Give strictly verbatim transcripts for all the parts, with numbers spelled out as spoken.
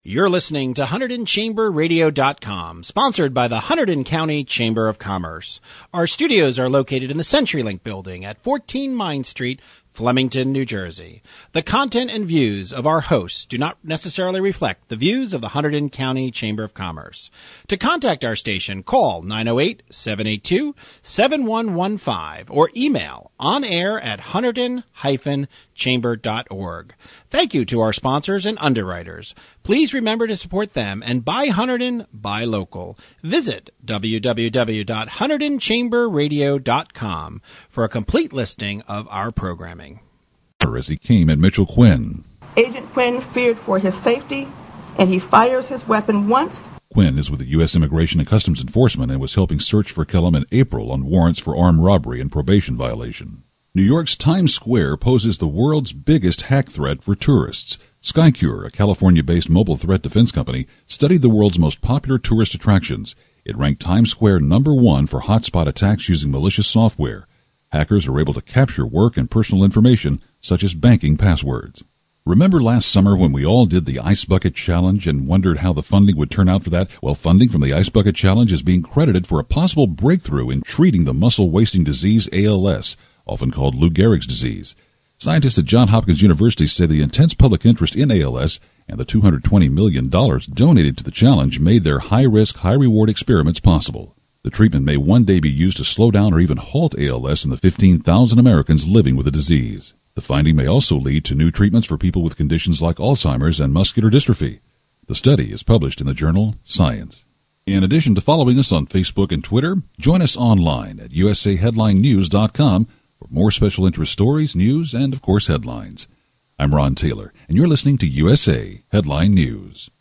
You're listening to Hunterdon Chamber Radio dot com, sponsored by the Hunterdon County Chamber of Commerce. Our studios are located in the CenturyLink building at fourteen Mine Street, Flemington, New Jersey. The content and views of our hosts do not necessarily reflect the views of the Hunterdon County Chamber of Commerce. To contact our station, call nine oh eight, seven eight two, seven one one five or email onair at hunterdon dash chamber dot org. Thank you to our sponsors and underwriters. Please remember to support them and buy Hunterdon, buy local. Visit w w w dot hunterdon chamber radio dot com for a complete listing of our programming. As he came at Mitchell Quinn. Agent Quinn feared for his safety, and he fires his weapon once. Quinn is with the U S Immigration and Customs Enforcement and was helping search for Kellum in April on warrants for armed robbery and probation violation. New York's Times Square poses the world's biggest hack threat for tourists. Skycure, a California-based mobile threat defense company, studied the world's most popular tourist attractions. It ranked Times Square number one for hotspot attacks using malicious software. Hackers are able to capture work and personal information, such as banking passwords. Remember last summer when we all did the Ice Bucket Challenge and wondered how the funding would turn out for that? Well, funding from the Ice Bucket Challenge is being credited for a possible breakthrough in treating the muscle-wasting disease A L S, often called Lou Gehrig's disease. Scientists at Johns Hopkins University say the intense public interest in A L S and the two hundred twenty million dollars donated to the challenge made their high-risk, high-reward experiments possible. The treatment may one day be used to slow down or even halt A L S in the fifteen thousand Americans living with the disease. The finding may also lead to new treatments for people with conditions like Alzheimer's and muscular dystrophy. The study is published in the journal Science. In addition to following us on Facebook and Twitter, join us online at u s a headline news dot com for more special interest stories, news, and, of course, headlines. I'm Ron Taylor, and you're listening to U S A Headline News.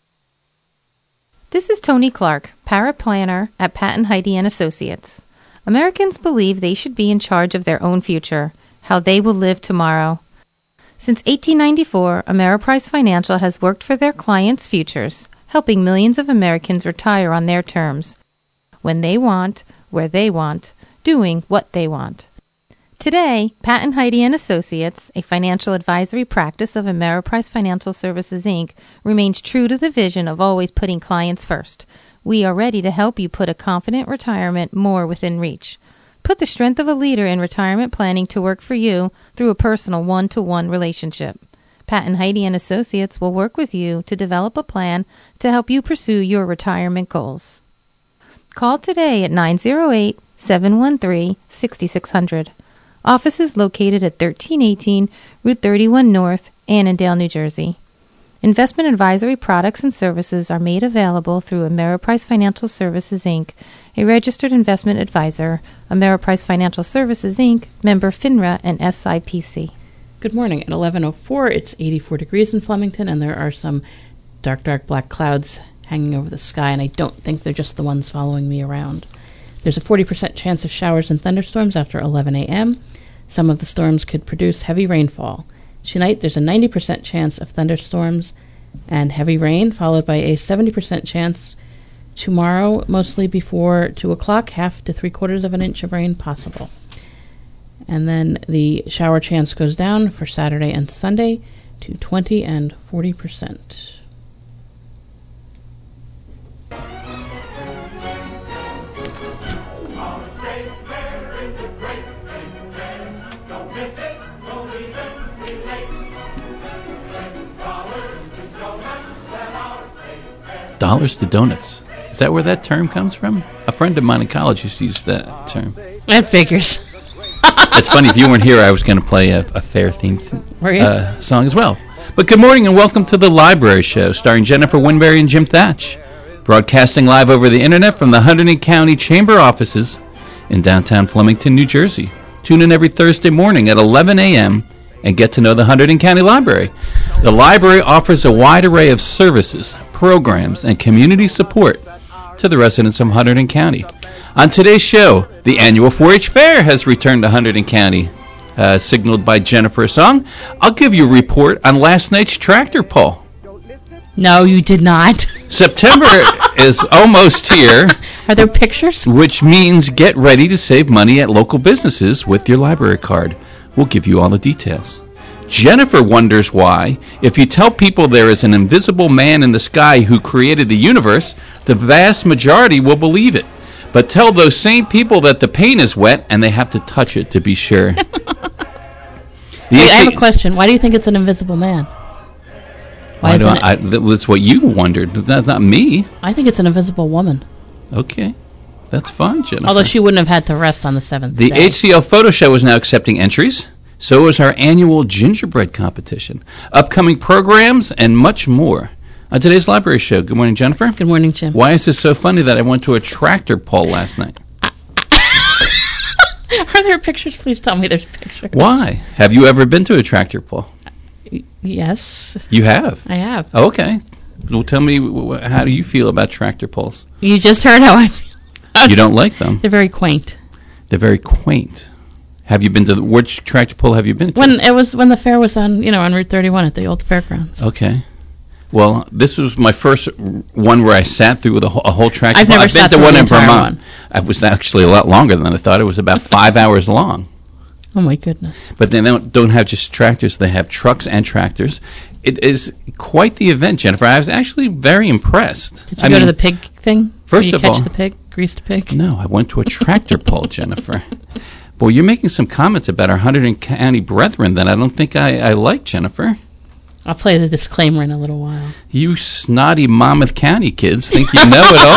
This is Tony Clark, paraplanner at Patton Heide and Associates. Americans believe they should be in charge of their own future, how they will live tomorrow. Since eighteen ninety-four, Ameriprise Financial has worked for their clients' futures, helping millions of Americans retire on their terms, when they want, where they want, doing what they want. Today, Patton Heide and Associates, a financial advisory practice of Ameriprise Financial Services, Incorporated, remains true to the vision of always putting clients first. We are ready to help you put a confident retirement more within reach. Put the strength of a leader in retirement planning to work for you through a personal one-to-one relationship. Patton Heide and Associates will work with you to develop a plan to help you pursue your retirement goals. Call today at nine oh eight, seven one three, six six zero zero. Office is located at thirteen eighteen Route thirty-one North, Annandale, New Jersey. Investment advisory products and services are made available through Ameriprise Financial Services, Incorporated, a registered investment advisor. Ameriprise Financial Services, Incorporated, member FINRA and S I P C. Good morning. At eleven oh four, it's eighty-four degrees in Flemington, and there are some dark, dark black clouds hanging over the sky, and I don't think they're just the ones following me around. There's a forty percent chance of showers and thunderstorms after eleven a.m. Some of the storms could produce heavy rainfall. Tonight, there's a ninety percent chance of thunderstorms and heavy rain, followed by a seventy percent chance tomorrow, mostly before two o'clock, half to three-quarters of an inch of rain possible. And then the shower chance goes down for Saturday and Sunday to twenty and forty percent. Dollars to donuts. Is that where that term comes from? A friend of mine in college used to use that term. That figures. It's funny, if you weren't here, I was going to play a, a fair-themed uh, song as well. But good morning and welcome to The Library Show, starring Jennifer Winberry and Jim Thatch. Broadcasting live over the internet from the Hunterdon County Chamber offices in downtown Flemington, New Jersey. Tune in every Thursday morning at eleven a.m. and get to know the Hunterdon County Library. The library offers a wide array of services, programs, and community support to the residents of Hunterdon County. On today's show, the annual four H Fair has returned to Hunterdon County, uh, signaled by Jennifer Song. I'll give you a report on last night's tractor pull. No, you did not. September is almost here. Are there pictures? Which means get ready to save money at local businesses with your library card. We'll give you all the details. Jennifer wonders why, if you tell people there is an invisible man in the sky who created the universe, the vast majority will believe it. But tell those same people that the paint is wet and they have to touch it to be sure. Wait, I have a question. Why do you think it's an invisible man? Why isn't it? I, that was what you wondered. That's not me. I think it's an invisible woman. Okay. That's fine, Jennifer. Although she wouldn't have had to rest on the seventh The day. H C L Photo Show is now accepting entries. So is our annual gingerbread competition, upcoming programs, and much more. On today's library show, good morning, Jennifer. Good morning, Jim. Why is this so funny that I went to a tractor pull last night? Are there pictures? Please tell me there's pictures. Why? Have you ever been to a tractor pull? Y- yes. You have? I have. Oh, okay. Well, tell me, wh- how do you feel about tractor pulls? You just heard how I feel. You don't like them? They're very quaint. They're very quaint. Have you been to, the, which tractor pull have you been to? When it was when the fair was on, you know, on Route thirty-one at the old fairgrounds. Okay. Well, this was my first one where I sat through the whole, a whole tractor. I've never I've sat been to through one the in entire Vermont. one. It was actually a lot longer than I thought. It was about five hours long. Oh my goodness! But they don't don't have just tractors; they have trucks and tractors. It is quite the event, Jennifer. I was actually very impressed. Did you I go mean, to the pig thing? First Did you of catch all, the pig, greased pig. No, I went to a tractor pull, Jennifer. Boy, you're making some comments about our Hunterdon County brethren that I don't think I, I like, Jennifer. I'll play the disclaimer in a little while. You snotty Monmouth County kids think you know it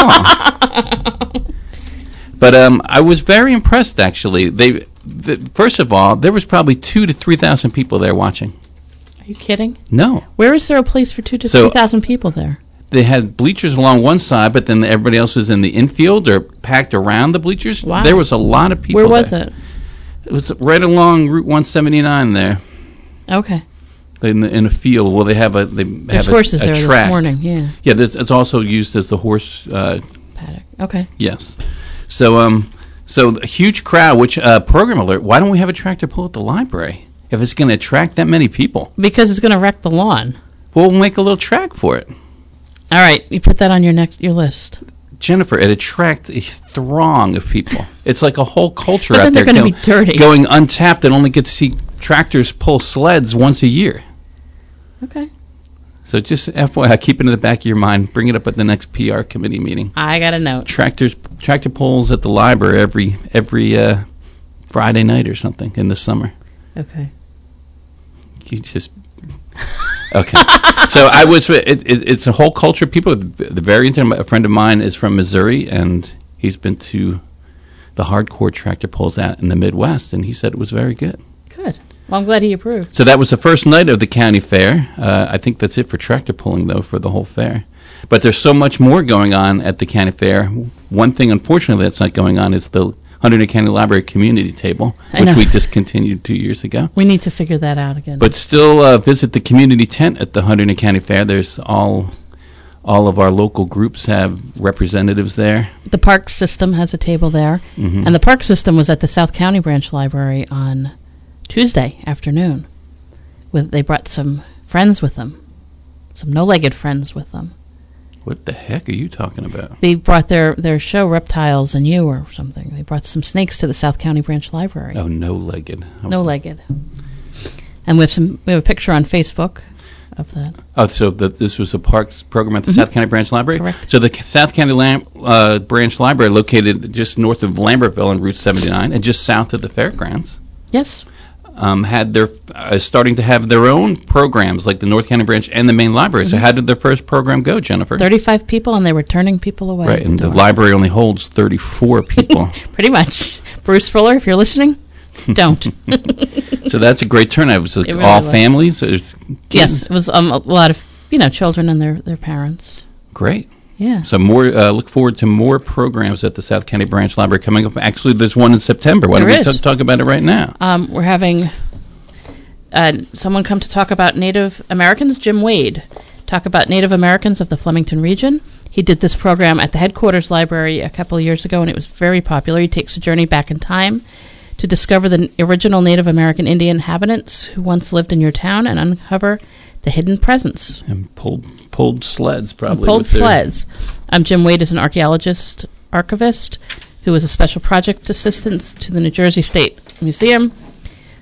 all. But um, I was very impressed, actually. They, the, first of all, there was probably two to three thousand people there watching. Are you kidding? No. Where is there a place for two to So- three thousand people there? They had bleachers along one side, but then everybody else was in the infield or packed around the bleachers. Wow. There was a lot of people Where was there. it? It was right along Route one seventy-nine there. Okay. In, the, in a field. Well, they have a they There's have a, horses a there track. this morning. Yeah. Yeah, this, it's also used as the horse uh, Paddock. Okay. Yes. So, um, so a huge crowd. Which uh, program alert? Why don't we have a tractor pull at the library if it's going to attract that many people? Because it's going to wreck the lawn. We'll make a little track for it. All right, you put that on your next your list. Jennifer, it attracts a throng of people. It's like a whole culture But out then there they're gonna go- be dirty. going untapped and only get to see tractors pull sleds once a year. Okay. So just F Y I, keep it in the back of your mind. Bring it up at the next P R committee meeting. I got a note. Tractors, tractor pulls at the library every every uh, Friday night or something in the summer. Okay. You just okay. So I was. It, it, it's a whole culture of people. The very intimate. A friend of mine is from Missouri, and he's been to the hardcore tractor pulls out in the Midwest, and he said it was very good. Good. Well, I'm glad he approved. So that was the first night of the county fair. Uh, I think that's it for tractor pulling, though, for the whole fair. But there's so much more going on at the county fair. One thing, unfortunately, that's not going on is the Hunterdon County Library Community Table, I which know. we discontinued two years ago. We need to figure that out again. But still uh, visit the community tent at the Hunterdon County Fair. There's all all of our local groups have representatives there. the park system has a table there, Mhm. and the park system was at the South County Branch Library on Tuesday afternoon. With they brought some friends with them, some no-legged friends with them. What the heck are you talking about? They brought their, their show, Reptiles and You, or something. They brought some snakes to the South County Branch Library. Oh, no-legged. I was- No-legged. And we have some. We have a picture on Facebook of that. Oh, so the, this was a parks program at the South County Branch Library? Correct. So the K- South County Lam- uh, Branch Library, located just north of Lambertville on Route seventy-nine and just south of the fairgrounds, Yes. um, had their uh, starting to have their own programs like the North County Branch and the main library. So how did their first program go, Jennifer? Thirty-five people, and they were turning people away. Right, at and the door. library only holds thirty-four people. Pretty much. Bruce Fuller, if you're listening, don't. So that's a great turnout. It was like It really all was. families. There's Yes, kids. it was um, a lot of you know children and their, their parents. Great. Yeah. So more. Uh, look forward to more programs at the South County Branch Library coming up. Actually, there's one in September. Why There don't we is. t- talk about it right now? Um, we're having uh, someone come to talk about Native Americans. Jim Wade talk about Native Americans of the Flemington region. He did this program at the headquarters library a couple of years ago, and it was very popular. He takes a journey back in time to discover the n- original Native American Indian inhabitants who once lived in your town and uncover the hidden presence. And pulled pulled sleds, probably. Pulled with their- sleds. Um, Jim Wade is an archaeologist, archivist, who is a special projects assistant to the New Jersey State Museum,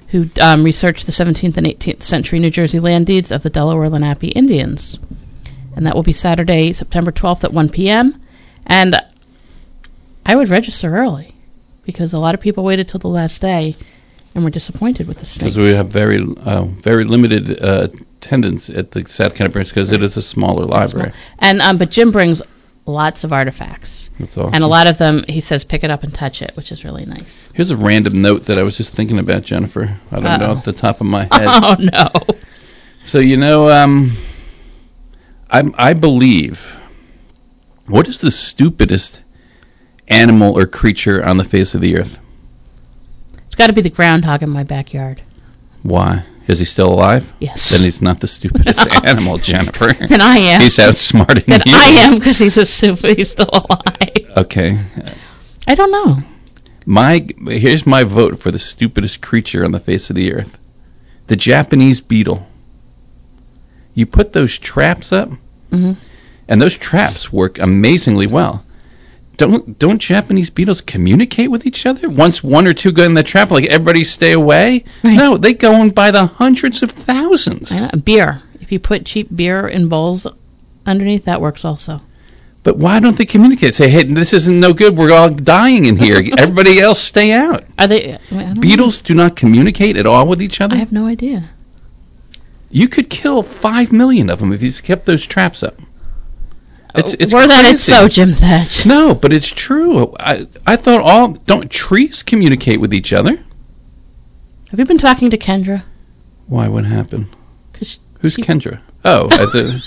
who um, researched the seventeenth and eighteenth century New Jersey land deeds of the Delaware Lenape Indians. And that will be Saturday, September twelfth at one p.m. And I would register early, because a lot of people waited till the last day and were disappointed with the snakes. Because we have very uh, very limited uh, attendance at the South County Branch, because it is a smaller library. Small. And um, but Jim brings lots of artifacts. That's awesome. And a lot of them, he says, pick it up and touch it, which is really nice. Here's a random note that I was just thinking about, Jennifer. I don't Uh-oh. know off the top of my head. Oh, no. So, you know, um, I, I believe, what is the stupidest animal or creature on the face of the earth? It's got to be the groundhog in my backyard. Why? Is he still alive? Yes. Then he's not the stupidest animal, Jennifer. Then I am. He's outsmarting then you. I am, because he's a stupid. He's still alive. Okay. I don't know. My here's my vote for the stupidest creature on the face of the earth: the Japanese beetle. You put those traps up, mm-hmm. and those traps work amazingly well. Don't don't Japanese beetles communicate with each other? Once one or two go in the trap, like everybody stay away? Right. No, they go in by the hundreds of thousands. I know. Beer. If you put cheap beer in bowls underneath, that works also. But why don't they communicate? Say, hey, this isn't no good. We're all dying in here. Everybody else stay out. Are they? I don't Beetles know. do not communicate at all with each other? I have no idea. You could kill five million of them if you kept those traps up. It's, it's Were that crazy. it's so, Jim Thatch. No, but it's true. I I thought all don't trees communicate with each other? Have you been talking to Kendra? Why? What happened? Cause Who's she, Kendra? Oh, at the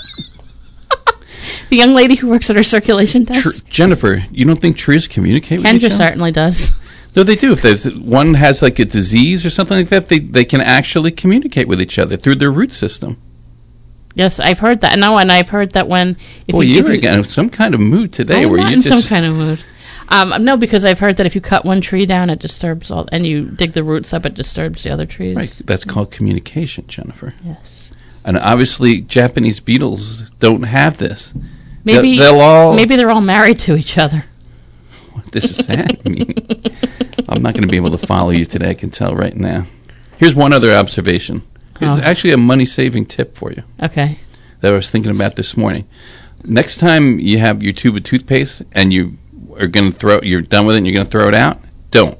the young lady who works at her circulation desk. tr- Jennifer. You don't think trees communicate with Kendra each other? certainly does. No, they do. If there's one has like a disease or something like that, they they can actually communicate with each other through their root system. Yes, I've heard that. No, and I've heard that when if well, you, you're if you in some kind of mood today, I'm where not you in just some kind of mood. Um, no, because I've heard that if you cut one tree down, it disturbs all, and you dig the roots up, it disturbs the other trees. Right, that's called communication, Jennifer. Yes. And obviously, Japanese beetles don't have this. Maybe they'll, they'll all. Maybe they're all married to each other. What does that mean? I'm not going to be able to follow you today. I can tell right now. Here's one other observation. Here's oh. actually a money-saving tip for you. Okay. That I was thinking about this morning. Next time you have your tube of toothpaste and you are going to throw, you're done with it and you're going to throw it out, don't.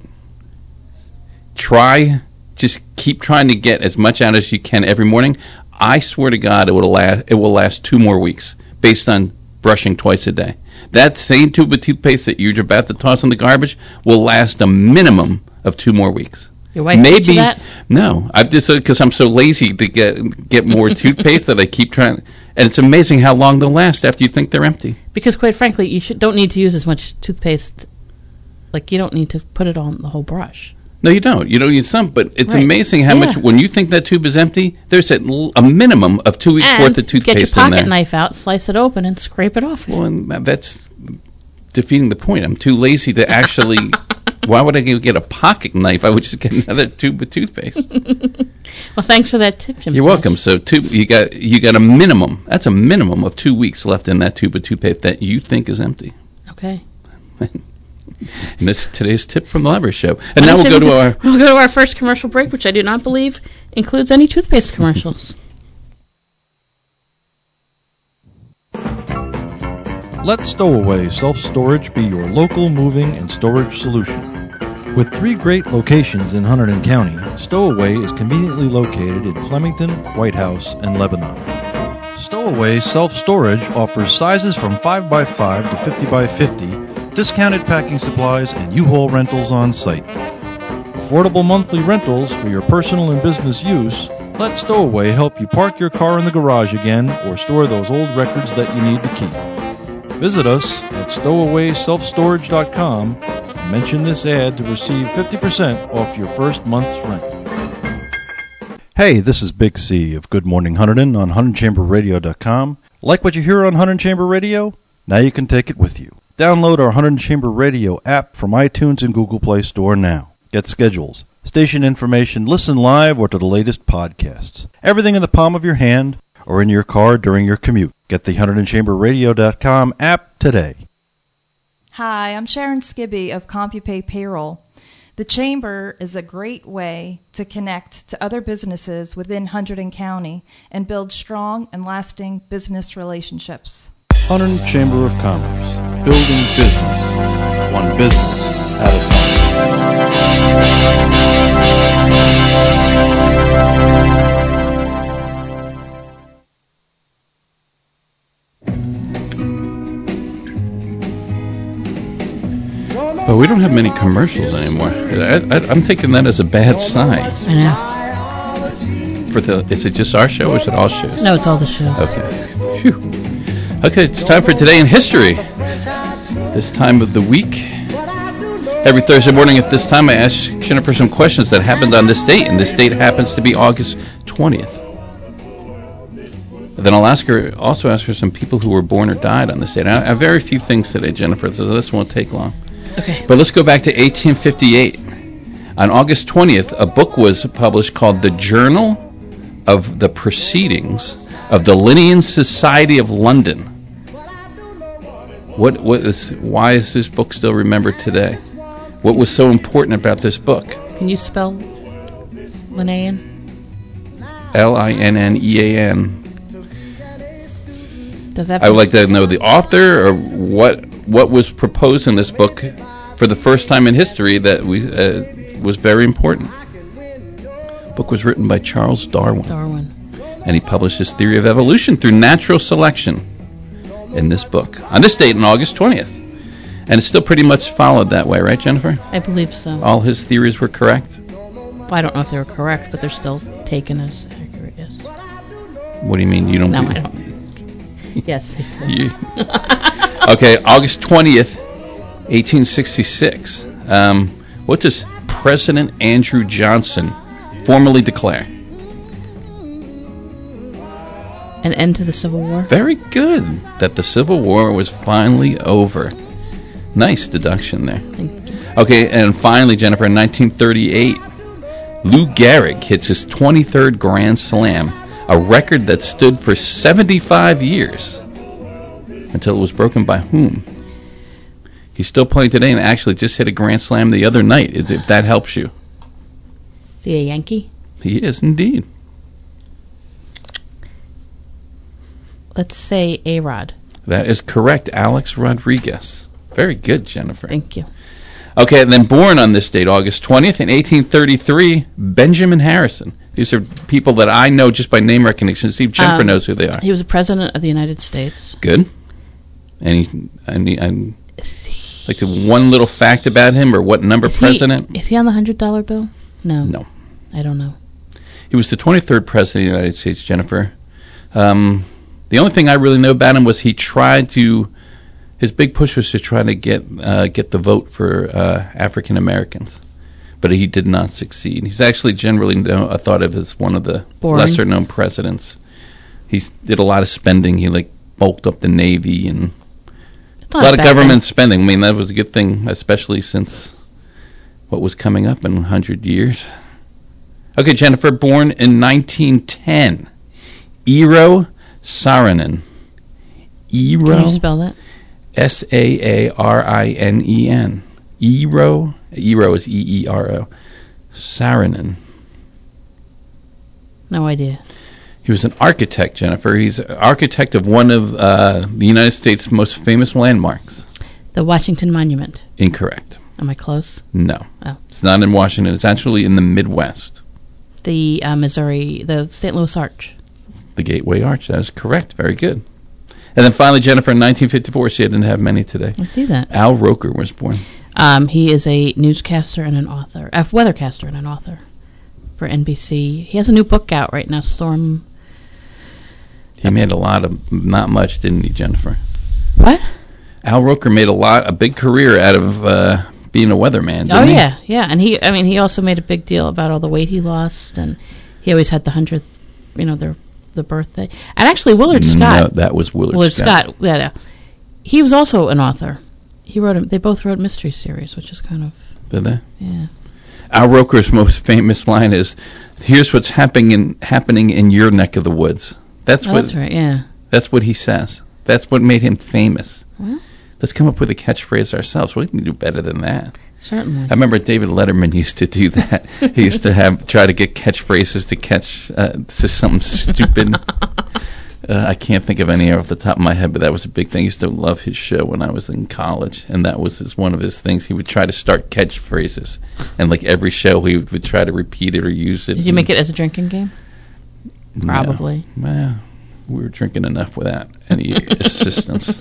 Try, just keep trying to get as much out as you can every morning. I swear to God, it will last. It will last two more weeks based on brushing twice a day. That same tube of toothpaste that you're about to toss in the garbage will last a minimum of two more weeks. Your wife Maybe teach you that? No, I've just because I'm so lazy to get get more toothpaste that I keep trying, and it's amazing how long they'll last after you think they're empty. Because quite frankly, you should don't need to use as much toothpaste. Like you don't need to put it on the whole brush. No, you don't. You don't use some, but it's right. amazing how yeah. much when you think that tube is empty, there's a, a minimum of two weeks and worth of toothpaste in there. Get your pocket knife out, slice it open, and scrape it off. Well, and that's defeating the point. I'm too lazy to actually. Why would I go get a pocket knife? I would just get another tube of toothpaste. Well, thanks for that tip, Jim. You're welcome. So, two, you got you got a minimum. That's a minimum of two weeks left in that tube of toothpaste that you think is empty. Okay. And this today's tip from the library show. And now we'll go to our we'll go to our first commercial break, which I do not believe includes any toothpaste commercials. Let Stowaway Self-Storage be your local moving and storage solution. With three great locations in Hunterdon County, Stowaway is conveniently located in Flemington, White House, and Lebanon. Stowaway Self-Storage offers sizes from five by five to fifty by fifty, discounted packing supplies, and U-Haul rentals on site. Affordable monthly rentals for your personal and business use. Let Stowaway help you park your car in the garage again or store those old records that you need to keep. Visit us at stowaway self storage dot com and mention this ad to receive fifty percent off your first month's rent. Hey, this is Big C of Good Morning Hunterdon on Hunterdon Chamber Radio dot com. Like what you hear on Hunterdon Chamber Radio? Now you can take it with you. Download our Hunterdon Chamber Radio app from iTunes and Google Play Store now. Get schedules, station information, listen live, or to the latest podcasts. Everything in the palm of your hand or in your car during your commute. Get the Hunterdon Chamber Radio dot com app today. Hi, I'm Sharon Skibby of CompuPay Payroll. The Chamber is a great way to connect to other businesses within Hunterdon County and build strong and lasting business relationships. Hunterdon Chamber of Commerce, building business, one business at a time. But we don't have many commercials anymore. I, I, I'm taking that as a bad sign. I know. For the, is it just our show or is it all shows? No, it's all the shows. Okay. Phew. Okay, it's time for Today in History. This time of the week. Every Thursday morning at this time, I ask Jennifer some questions that happened on this date, and this date happens to be August twentieth. Then I'll ask her, also ask her some people who were born or died on this date. I have very few things today, Jennifer, so this won't take long. Okay. But let's go back to eighteen fifty-eight. On August twentieth, a book was published called The Journal of the Proceedings of the Linnean Society of London. What what is why is this book still remembered today? What was so important about this book? Can you spell Linnean? L I N N E A N. Does that I would like to know the author or what what was proposed in this book for the first time in history that we uh, was very important. The book was written by Charles Darwin. Darwin. And he published his theory of evolution through natural selection in this book on this date on August twentieth. And it's still pretty much followed that way, right, Jennifer? I believe so. All his theories were correct? Well, I don't know if they were correct, but they're still taken as accurate, yes. What do you mean? You don't No, believe- I don't. Yes. You- Okay, August twentieth, eighteen sixty-six. Um, what does President Andrew Johnson formally declare? An end to the Civil War? Very good. That the Civil War was finally over. Nice deduction there. Thank you. Okay, and finally, Jennifer, in nineteen thirty-eight, Lou Gehrig hits his twenty-third Grand Slam, a record that stood for seventy-five years until it was broken by whom? He's still playing today and actually just hit a Grand Slam the other night, if that helps you. Is he a Yankee? He is indeed. Let's say A-Rod. That is correct, Alex Rodriguez. Very good, Jennifer. Thank you. Okay, and then born on this date, August twentieth, in eighteen thirty-three, Benjamin Harrison. These are people that I know just by name recognition. See if Jennifer Um, knows who they are. He was a president of the United States. Good. Any, any, any like the one little fact about him, or what number Is president? He, is he on the one hundred dollar bill? No. No. I don't know. He was the twenty-third president of the United States, Jennifer. Um, the only thing I really know about him was he tried to, his big push was to try to get uh, get the vote for uh, African Americans, but he did not succeed. He's actually generally know, uh, thought of as one of the Boring. lesser known presidents. He did a lot of spending. He like bulked up the Navy and a lot of government thing. spending. I mean, that was a good thing, especially since what was coming up in one hundred years. Okay, Jennifer, born in nineteen ten. Eero Saarinen. Eero. Can you spell that? S A A R I N E N. Eero. Eero is E E R O. Saarinen. No idea. He was an architect, Jennifer. He's an architect of one of uh, the United States' most famous landmarks. The Washington Monument. Incorrect. Am I close? No. Oh. It's not in Washington. It's actually in the Midwest. The uh, Missouri, the Saint Louis Arch. The Gateway Arch. That is correct. Very good. And then finally, Jennifer, in nineteen fifty-four, see, I didn't have many today. I see that. Al Roker was born. Um, he is a newscaster and an author, a weathercaster and an author for N B C. He has a new book out right now, Storm. He made a lot of, not much, didn't he, Jennifer? What? Al Roker made a lot, a big career out of uh, being a weatherman, didn't oh, he? yeah, yeah. And he, I mean, he also made a big deal about all the weight he lost, and he always had the hundredth, you know, their the birthday. And actually, Willard Scott. No, that was Willard, Willard Scott. Scott. Yeah, yeah. He was also an author. He wrote. A, they both wrote mystery series, which is kind of. Did they? Yeah. Al Roker's most famous line is, "Here's what's happening in happening in your neck of the woods." That's oh, what. That's right. Yeah. That's what he says. That's what made him famous. Well, Let's come up with a catchphrase ourselves. We can do better than that. Certainly. I remember David Letterman used to do that. He used to have try to get catchphrases to catch uh, to something stupid. uh, I can't think of any off the top of my head, but that was a big thing. I used to love his show when I was in college, and that was his, one of his things. He would try to start catchphrases, and like every show, he would, would try to repeat it or use it. Did you make it as a drinking game? Probably. No. Well, we were drinking enough without any assistance.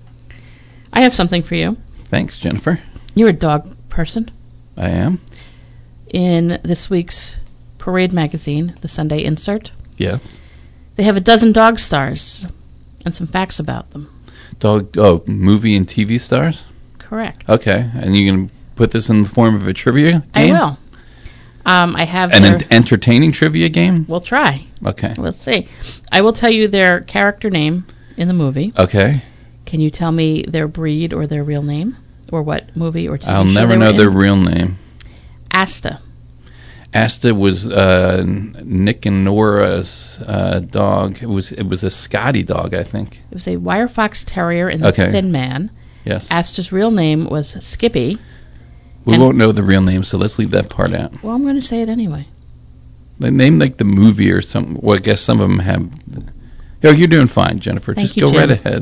I have something for you. Thanks, Jennifer. You're a dog person. I am. In this week's Parade magazine, the Sunday insert, yes, they have a dozen dog stars and some facts about them. Dog, oh, movie and T V stars? Correct. Okay, and you can put this in the form of a trivia game? I will. Um, I have an their, en- entertaining trivia game? We'll try. Okay. We'll see. I will tell you their character name in the movie. Okay. Can you tell me their breed or their real name? Or what movie or T V I'll show never they know were their in? real name. Asta. Asta was uh, Nick and Nora's uh, dog. It was it was a Scotty dog, I think. It was a wire fox terrier in The Okay. Thin Man. Yes. Asta's real name was Skippy. We and- won't know the real name, so let's leave that part out. Well, I'm going to say it anyway. They name like the movie or something. Well, I guess some of them have. Yo, you're doing fine, Jennifer. Thank Just you, go Jim. right ahead.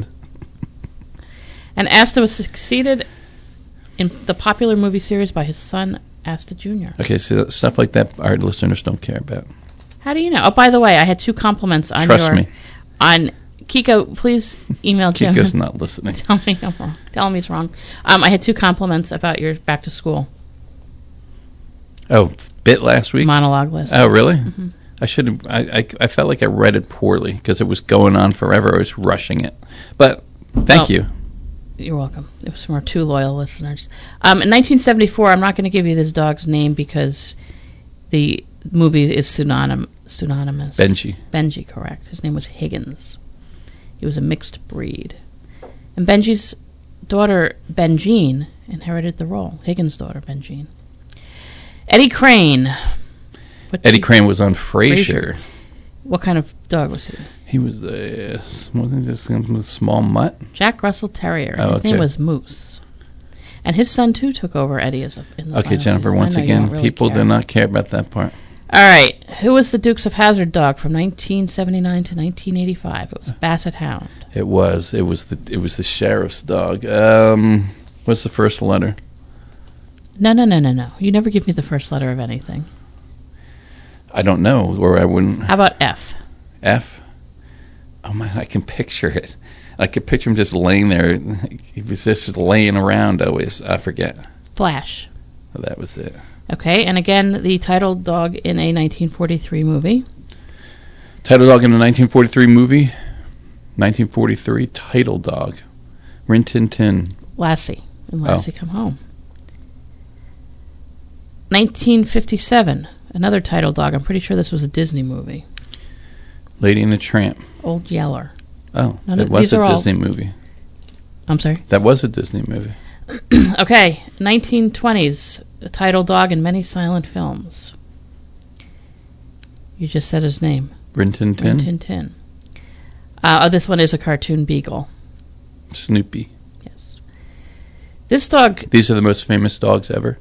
And Asta was succeeded in the popular movie series by his son, Asta Junior Okay, so stuff like that our listeners don't care about. How do you know? Oh, by the way, I had two compliments on Trust your... me. On Kiko, please email Jim. Kiko's not listening. Tell me I'm wrong. Tell him he's wrong. Um, I had two compliments about your back to school Oh, bit last week? monologue list. Oh, really? Mm-hmm. I should have. I, I, I felt like I read it poorly because it was going on forever. I was rushing it. But thank Oh. you. You're welcome. It was from our two loyal listeners. Um, in nineteen seventy-four, I'm not going to give you this dog's name because the movie is synonym, synonymous. Benji. Benji, correct. His name was Higgins. He was a mixed breed. And Benji's daughter, Benjean, inherited the role. Higgins' daughter, Benjean. Eddie Crane. What Eddie did- Crane was on Frasier. Frasier. What kind of dog was he? He was a wasn't this a small mutt. Jack Russell Terrier. Oh, His okay. name was Moose. And his son, too, took over Eddie as a, in the Okay, final Jennifer. season. I Once know you again, don't really people care. do not care about that part. All right. Who was the Dukes of Hazzard dog from nineteen seventy-nine to nineteen eighty-five? It was Basset Hound. It was. It was the. It was the sheriff's dog. Um, what's the first letter? No, no, no, no, no. You never give me the first letter of anything. I don't know, or I wouldn't. How about F? F. Oh man, I can picture it. I could picture him just laying there. He was just laying around always. I forget. Flash. Oh, that was it. Okay, and again, the title dog in a nineteen forty-three movie. Title dog in the nineteen forty-three movie. nineteen forty-three title dog. Rin Tin Tin. Lassie. And Lassie Oh. Come Home. nineteen fifty-seven. Another title dog. I'm pretty sure this was a Disney movie. Lady and the Tramp. Old Yeller. Oh, No, no, it was these a are all- Disney movie. I'm sorry? That was a Disney movie. Okay, nineteen twenties. A title dog in many silent films. You just said his name. Rin Tin Tin. Rin Tin Tin. Uh, oh, this one is a cartoon beagle. Snoopy. Yes. This dog, These are the most famous dogs ever.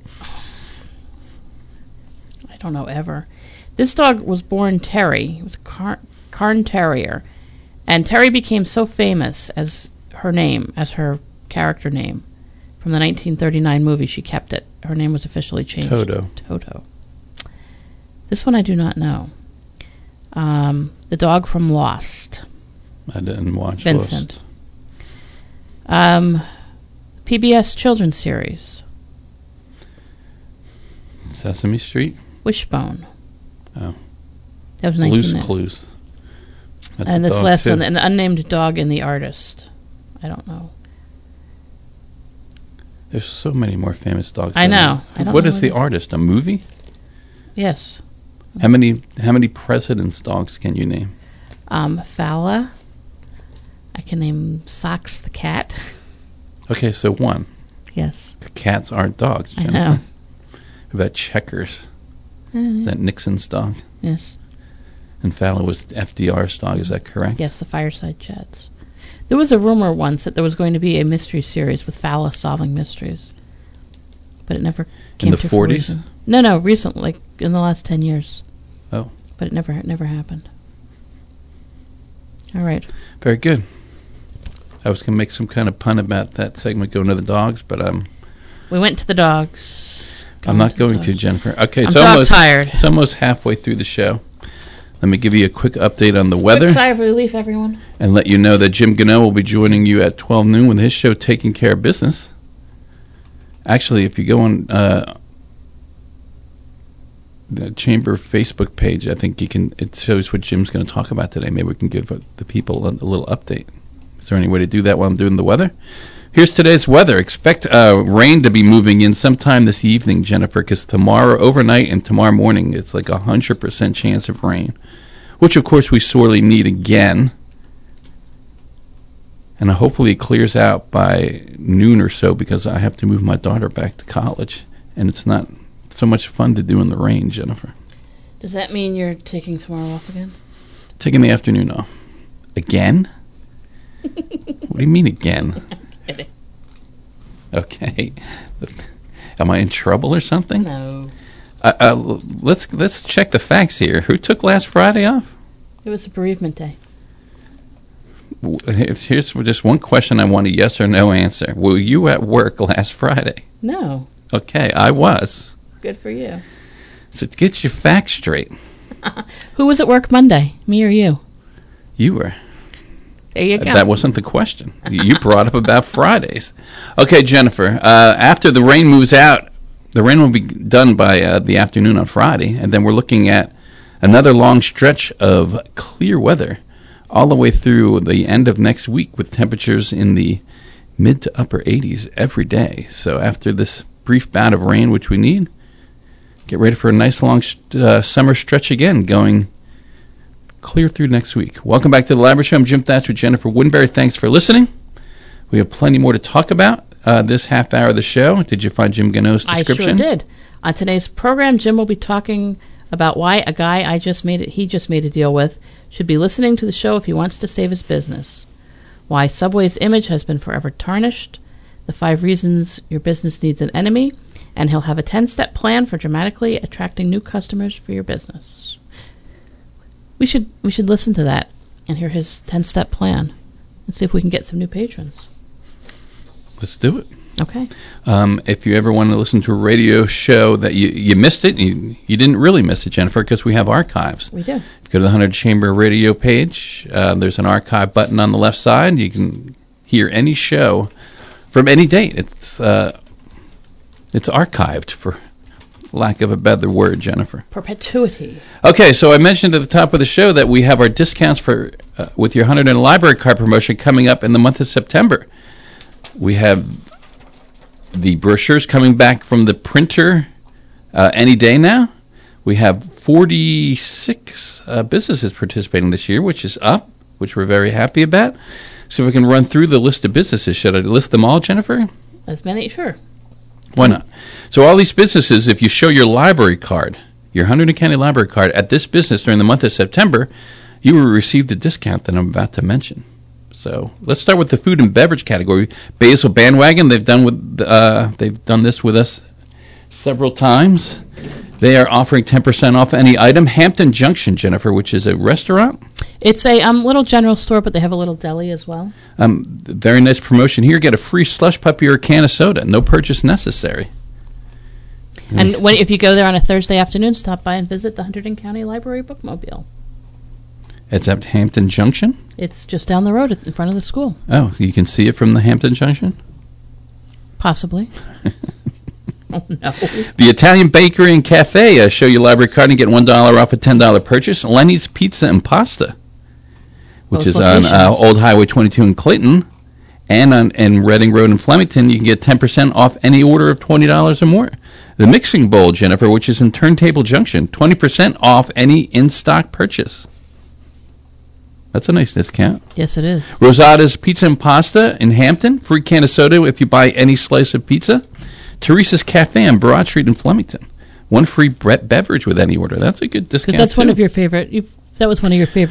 I don't know ever. This dog was born Terry. He was a car- Cairn Terrier. And Terry became so famous as her name, as her character name. From the nineteen thirty-nine movie, she kept it. Her name was officially changed. Toto. Toto. This one I do not know. Um, the dog from Lost. I didn't watch Vincent. Lost. Um, P B S children's series. Sesame Street. Wishbone. Oh. That was Blue's nineteen. Clues. That's And a this dog, last too. one, an unnamed dog in The Artist. I don't know. There's so many more famous dogs. I than know. that. I don't What know is what The it- Artist? A movie? Yes. How many how many presidents' dogs can you name? Um, Fowler. I can name Socks the cat. Okay, so one. Yes. Cats aren't dogs. I Jennifer. know. What about Checkers? Mhm. Is that Nixon's dog? Yes. And Fowler was F D R's dog, is that correct? Yes, the Fireside Chats. There was a rumor once that there was going to be a mystery series with Falla solving mysteries, but it never came in the to forties. fruition. No, no, recently, like in the last ten years. Oh, but it never, it never happened. All right. Very good. I was going to make some kind of pun about that segment going to the dogs, but um, we went to the dogs. I'm not going to, Jennifer. Okay, I'm it's dog almost tired. It's almost halfway through the show. Let me give you a quick update on the weather. Quick sigh of relief, everyone. And let you know that Jim Gannett will be joining you at twelve noon with his show, Taking Care of Business. Actually, if you go on uh, the Chamber Facebook page, I think you can. It shows what Jim's going to talk about today. Maybe we can give the people a, a little update. Is there any way to do that while I'm doing the weather? Here's today's weather. Expect uh, rain to be moving in sometime this evening, Jennifer, because tomorrow, overnight, and tomorrow morning, it's like a one hundred percent chance of rain, which, of course, we sorely need again. And hopefully it clears out by noon or so, because I have to move my daughter back to college, and it's not so much fun to do in the rain, Jennifer. Does that mean you're taking tomorrow off again? Taking the afternoon off. Again? What do you mean again? I'm kidding. Okay. Am I in trouble or something? No. Uh, uh, let's let's check the facts here. Who took last Friday off? It was a bereavement day. Here's just one question I want a yes or no answer. Were you at work last Friday? No. Okay, I was. Good for you. So get your facts straight. Who was at work Monday? Me or you? You were. There you go. That wasn't the question. You brought up about Fridays. Okay, Jennifer, uh, after the rain moves out, the rain will be done by uh, the afternoon on Friday, and then we're looking at another long stretch of clear weather all the way through the end of next week with temperatures in the mid to upper eighties every day. So after this brief bout of rain, which we need, get ready for a nice long uh, summer stretch again going clear through next week. Welcome back to the Library Show. I'm Jim Thatcher with Jennifer Woodenberry. Thanks for listening. We have plenty more to talk about uh, this half hour of the show. Did you find Jim Gannett's description? I sure did. On today's program, Jim will be talking about why a guy I just made it, he just made a deal with should be listening to the show if he wants to save his business. Why Subway's image has been forever tarnished. The five reasons your business needs an enemy. And he'll have a ten-step plan for dramatically attracting new customers for your business. We should we should listen to that and hear his ten-step plan and see if we can get some new patrons. Let's do it. Okay. Um, if you ever want to listen to a radio show that you, you missed it, you, you didn't really miss it, Jennifer, because we have archives. We do. If you go to the one hundred Chamber Radio page, uh, there's an archive button on the left side. You can hear any show from any date. It's uh, it's archived, for lack of a better word, Jennifer. Perpetuity. Okay, so I mentioned at the top of the show that we have our discounts for uh, with your one hundred library card promotion coming up in the month of September. We have the brochures coming back from the printer uh, any day now. We have forty-six uh, businesses participating this year, which is up, which we're very happy about. So if we can run through the list of businesses. Should I list them all, Jennifer? As many? Sure. Why not? So all these businesses, if you show your library card, your Hunterdon County Library card, at this business during the month of September, you will receive the discount that I'm about to mention. So let's start with the food and beverage category. Basil Bandwagon, they've done with uh, they've done this with us several times. They are offering ten percent off any item. Hampton Junction, Jennifer, which is a restaurant. It's a um, little general store, but they have a little deli as well. Um, very nice promotion here. Get a free slush puppy or a can of soda. No purchase necessary. And when, if you go there on a Thursday afternoon, stop by and visit the Hunterdon County Library Bookmobile. It's at Hampton Junction? It's just down the road in front of the school. Oh, you can see it from the Hampton Junction? Possibly. Oh, no. The Italian Bakery and Cafe, uh, show your library card and get one dollar off a ten dollars purchase. Lenny's Pizza and Pasta, which Both is locations. on uh, Old Highway twenty-two in Clayton. And on in Reading Road in Flemington, you can get ten percent off any order of twenty dollars or more. The Mixing Bowl, Jennifer, which is in Turntable Junction, twenty percent off any in-stock purchase. That's a nice discount. Yes, it is. Rosada's Pizza and Pasta in Hampton, free can of soda if you buy any slice of pizza. Teresa's Cafe on Broad Street in Flemington, one free bre- beverage with any order. That's a good discount. Because that's too. one of your favorite. You've, that was one of your favorite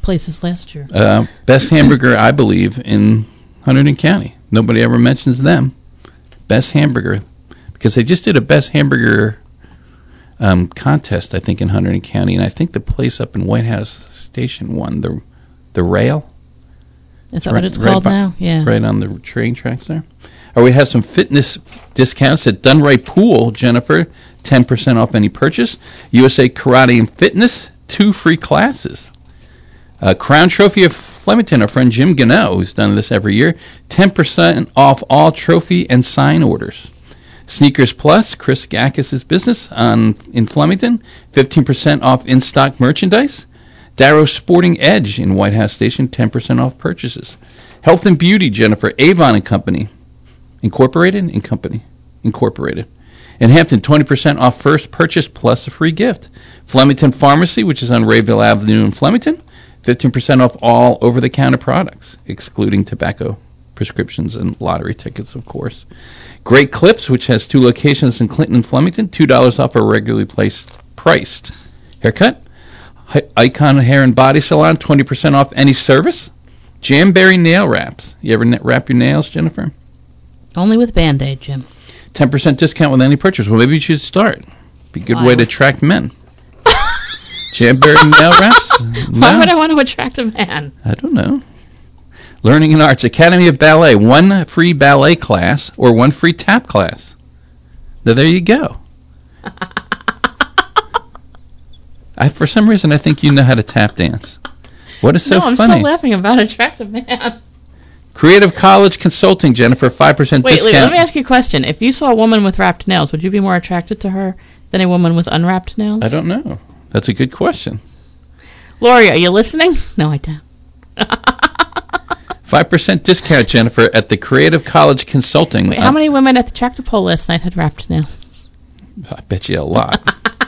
places last year. Uh, best hamburger, I believe, in Hunterdon County. Nobody ever mentions them. Best hamburger. Because they just did a best hamburger um, contest, I think, in Hunterdon County. And I think the place up in White House Station won the, the rail. Is that right, what it's right called by, now? Yeah. Right on the train tracks there. Or we have some fitness discounts at Dunright Pool, Jennifer. ten percent off any purchase. U S A Karate and Fitness, two free classes. Uh, Crown Trophy of Flemington, our friend Jim Gannell, who's done this every year, ten percent off all trophy and sign orders. Sneakers Plus, Chris Gakis' business on in Flemington, fifteen percent off in-stock merchandise. Darrow Sporting Edge in White House Station, ten percent off purchases. Health and Beauty, Jennifer, Avon and Company, Incorporated? In Company, Incorporated. In Hampton, twenty percent off first purchase plus a free gift. Flemington Pharmacy, which is on Rayville Avenue in Flemington, fifteen percent off all over-the-counter products, excluding tobacco, prescriptions, and lottery tickets, of course. Great Clips, which has two locations in Clinton and Flemington, two dollars off a regularly placed, priced haircut. Icon Hair and Body Salon, twenty percent off any service. Jamberry Nail Wraps. You ever na- wrap your nails, Jennifer? Only with Band-Aid, Jim. ten percent discount with any purchase. Well, maybe you should start. Be a good Why? way to attract men. Jamberry Nail Wraps? No. Why would I want to attract a man? I don't know. Learning and Arts. Academy of Ballet. One free ballet class or one free tap class. Now, there you go. I, for some reason, I think you know how to tap dance. What is so no, I'm funny? I'm still laughing about attractive man. Creative College Consulting, Jennifer, five percent wait, discount. Wait, let me ask you a question. If you saw a woman with wrapped nails, would you be more attracted to her than a woman with unwrapped nails? I don't know. That's a good question. Lori, are you listening? No, I don't. five percent discount, Jennifer, at the Creative College Consulting. Wait, how many women at the tractor pull last night had wrapped nails? I bet you a lot.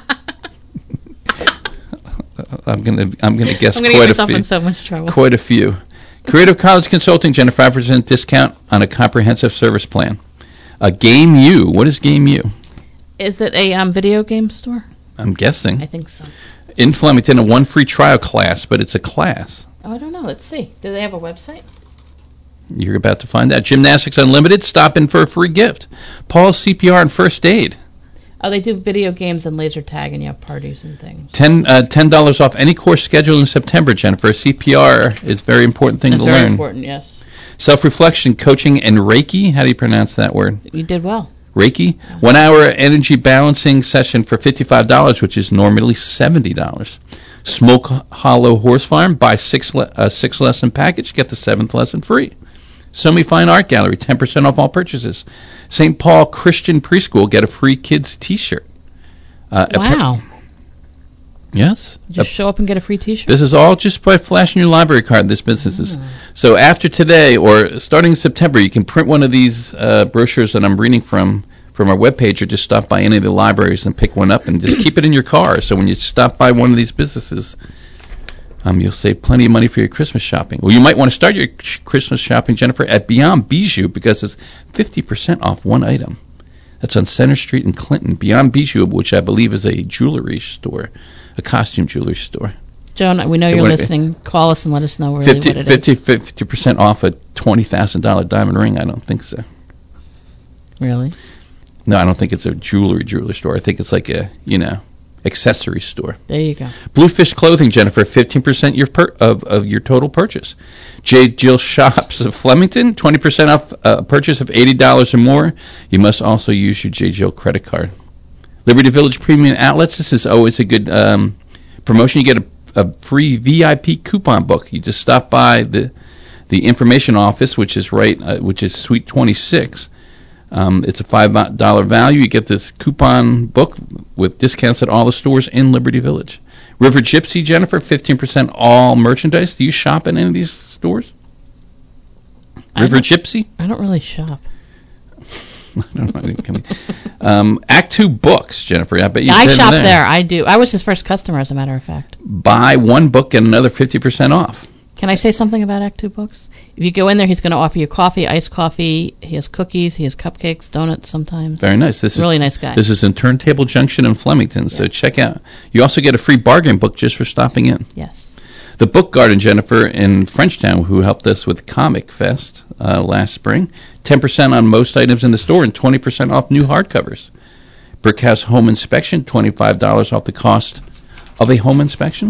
I'm gonna I'm gonna guess I'm gonna quite get a few. In so much trouble. Quite a few. Creative College Consulting, Jennifer, five percent discount on a comprehensive service plan. A Game U. What is Game U? Is it a um, video game store? I'm guessing. I think so. In Flemington, a one free trial class, but it's a class. Oh, I don't know. Let's see. Do they have a website? You're about to find out. Gymnastics Unlimited. Stop in for a free gift. Paul's C P R and First Aid. Oh, they do video games and laser tag, and you have parties and things. Ten uh, ten dollars off any course scheduled in September, Jennifer. C P R is a very important thing That's to very learn. important, yes. Self-reflection, coaching, and Reiki. How do you pronounce that word? You did well. Reiki. Yeah. One-hour energy balancing session for fifty-five dollars, which is normally seventy dollars. Smoke Hollow Horse Farm. Buy six le- uh, six lesson package. Get the seventh lesson free. Somi Fine Art Gallery. ten percent off all purchases. Saint Paul Christian Preschool, get a free kids T-shirt. Uh, wow. Per- yes. Just uh, show up and get a free T-shirt? This is all just by flashing your library card, this business is. Mm. So after today, or starting in September, you can print one of these uh, brochures that I'm reading from, from our webpage, or just stop by any of the libraries and pick one up and just keep it in your car. So when you stop by one of these businesses, Um, you'll save plenty of money for your Christmas shopping. Well, you might want to start your ch- Christmas shopping, Jennifer, at Beyond Bijou, because it's fifty percent off one item. That's on Center Street in Clinton. Beyond Bijou, which I believe is a jewelry store, a costume jewelry store. Joan, we know it you're listening. Be. Call us and let us know really fifty, what it fifty, is. fifty percent off a twenty thousand dollars diamond ring? I don't think so. Really? No, I don't think it's a jewelry jewelry store. I think it's like a, you know, accessory store. There you go. Bluefish Clothing, Jennifer, fifteen percent your per- of, of your total purchase. J. Jill Shops of Flemington, twenty percent off a purchase of eighty dollars or more. You must also use your J. Jill credit card. Liberty Village Premium Outlets, this is always a good um, promotion. You get a, a free V I P coupon book. You just stop by the the information office, which is right, uh, which is Suite twenty-six. Um, it's a five dollars value. You get this coupon book with discounts at all the stores in Liberty Village. River Gypsy, Jennifer, fifteen percent all merchandise. Do you shop in any of these stores? River Gypsy? I don't really shop. I don't know. um, Act Two Books, Jennifer. I bet you. I shop there. there. I do. I was his first customer, as a matter of fact. Buy one book, get another fifty percent off. Can I say something about Act Two Books? If you go in there, he's going to offer you coffee, iced coffee. He has cookies. He has cupcakes, donuts sometimes. Very nice. This really is nice guy. This is in Turntable Junction in Flemington, yes. So check out. You also get a free bargain book just for stopping in. Yes. The Book Garden, Jennifer, in Frenchtown, who helped us with Comic Fest uh, last spring. ten percent on most items in the store and twenty percent off new hardcovers. Brickhouse Home Inspection, twenty-five dollars off the cost of a home inspection.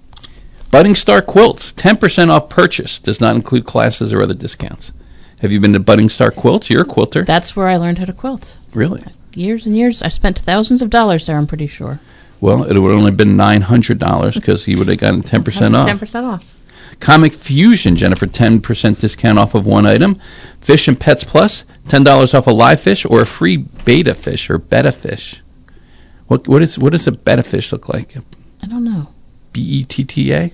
Budding Star Quilts, ten percent off purchase. Does not include classes or other discounts. Have you been to Budding Star Quilts? You're a quilter. That's where I learned how to quilt. Really? Years and years. I spent thousands of dollars there, I'm pretty sure. Well, it would have only been nine hundred dollars because he would have gotten ten percent off. ten percent off. Comic Fusion, Jennifer, ten percent discount off of one item. Fish and Pets Plus, ten dollars off a live fish or a free betta fish or betta fish. What what is what does a betta fish look like? I don't know. B E T T A?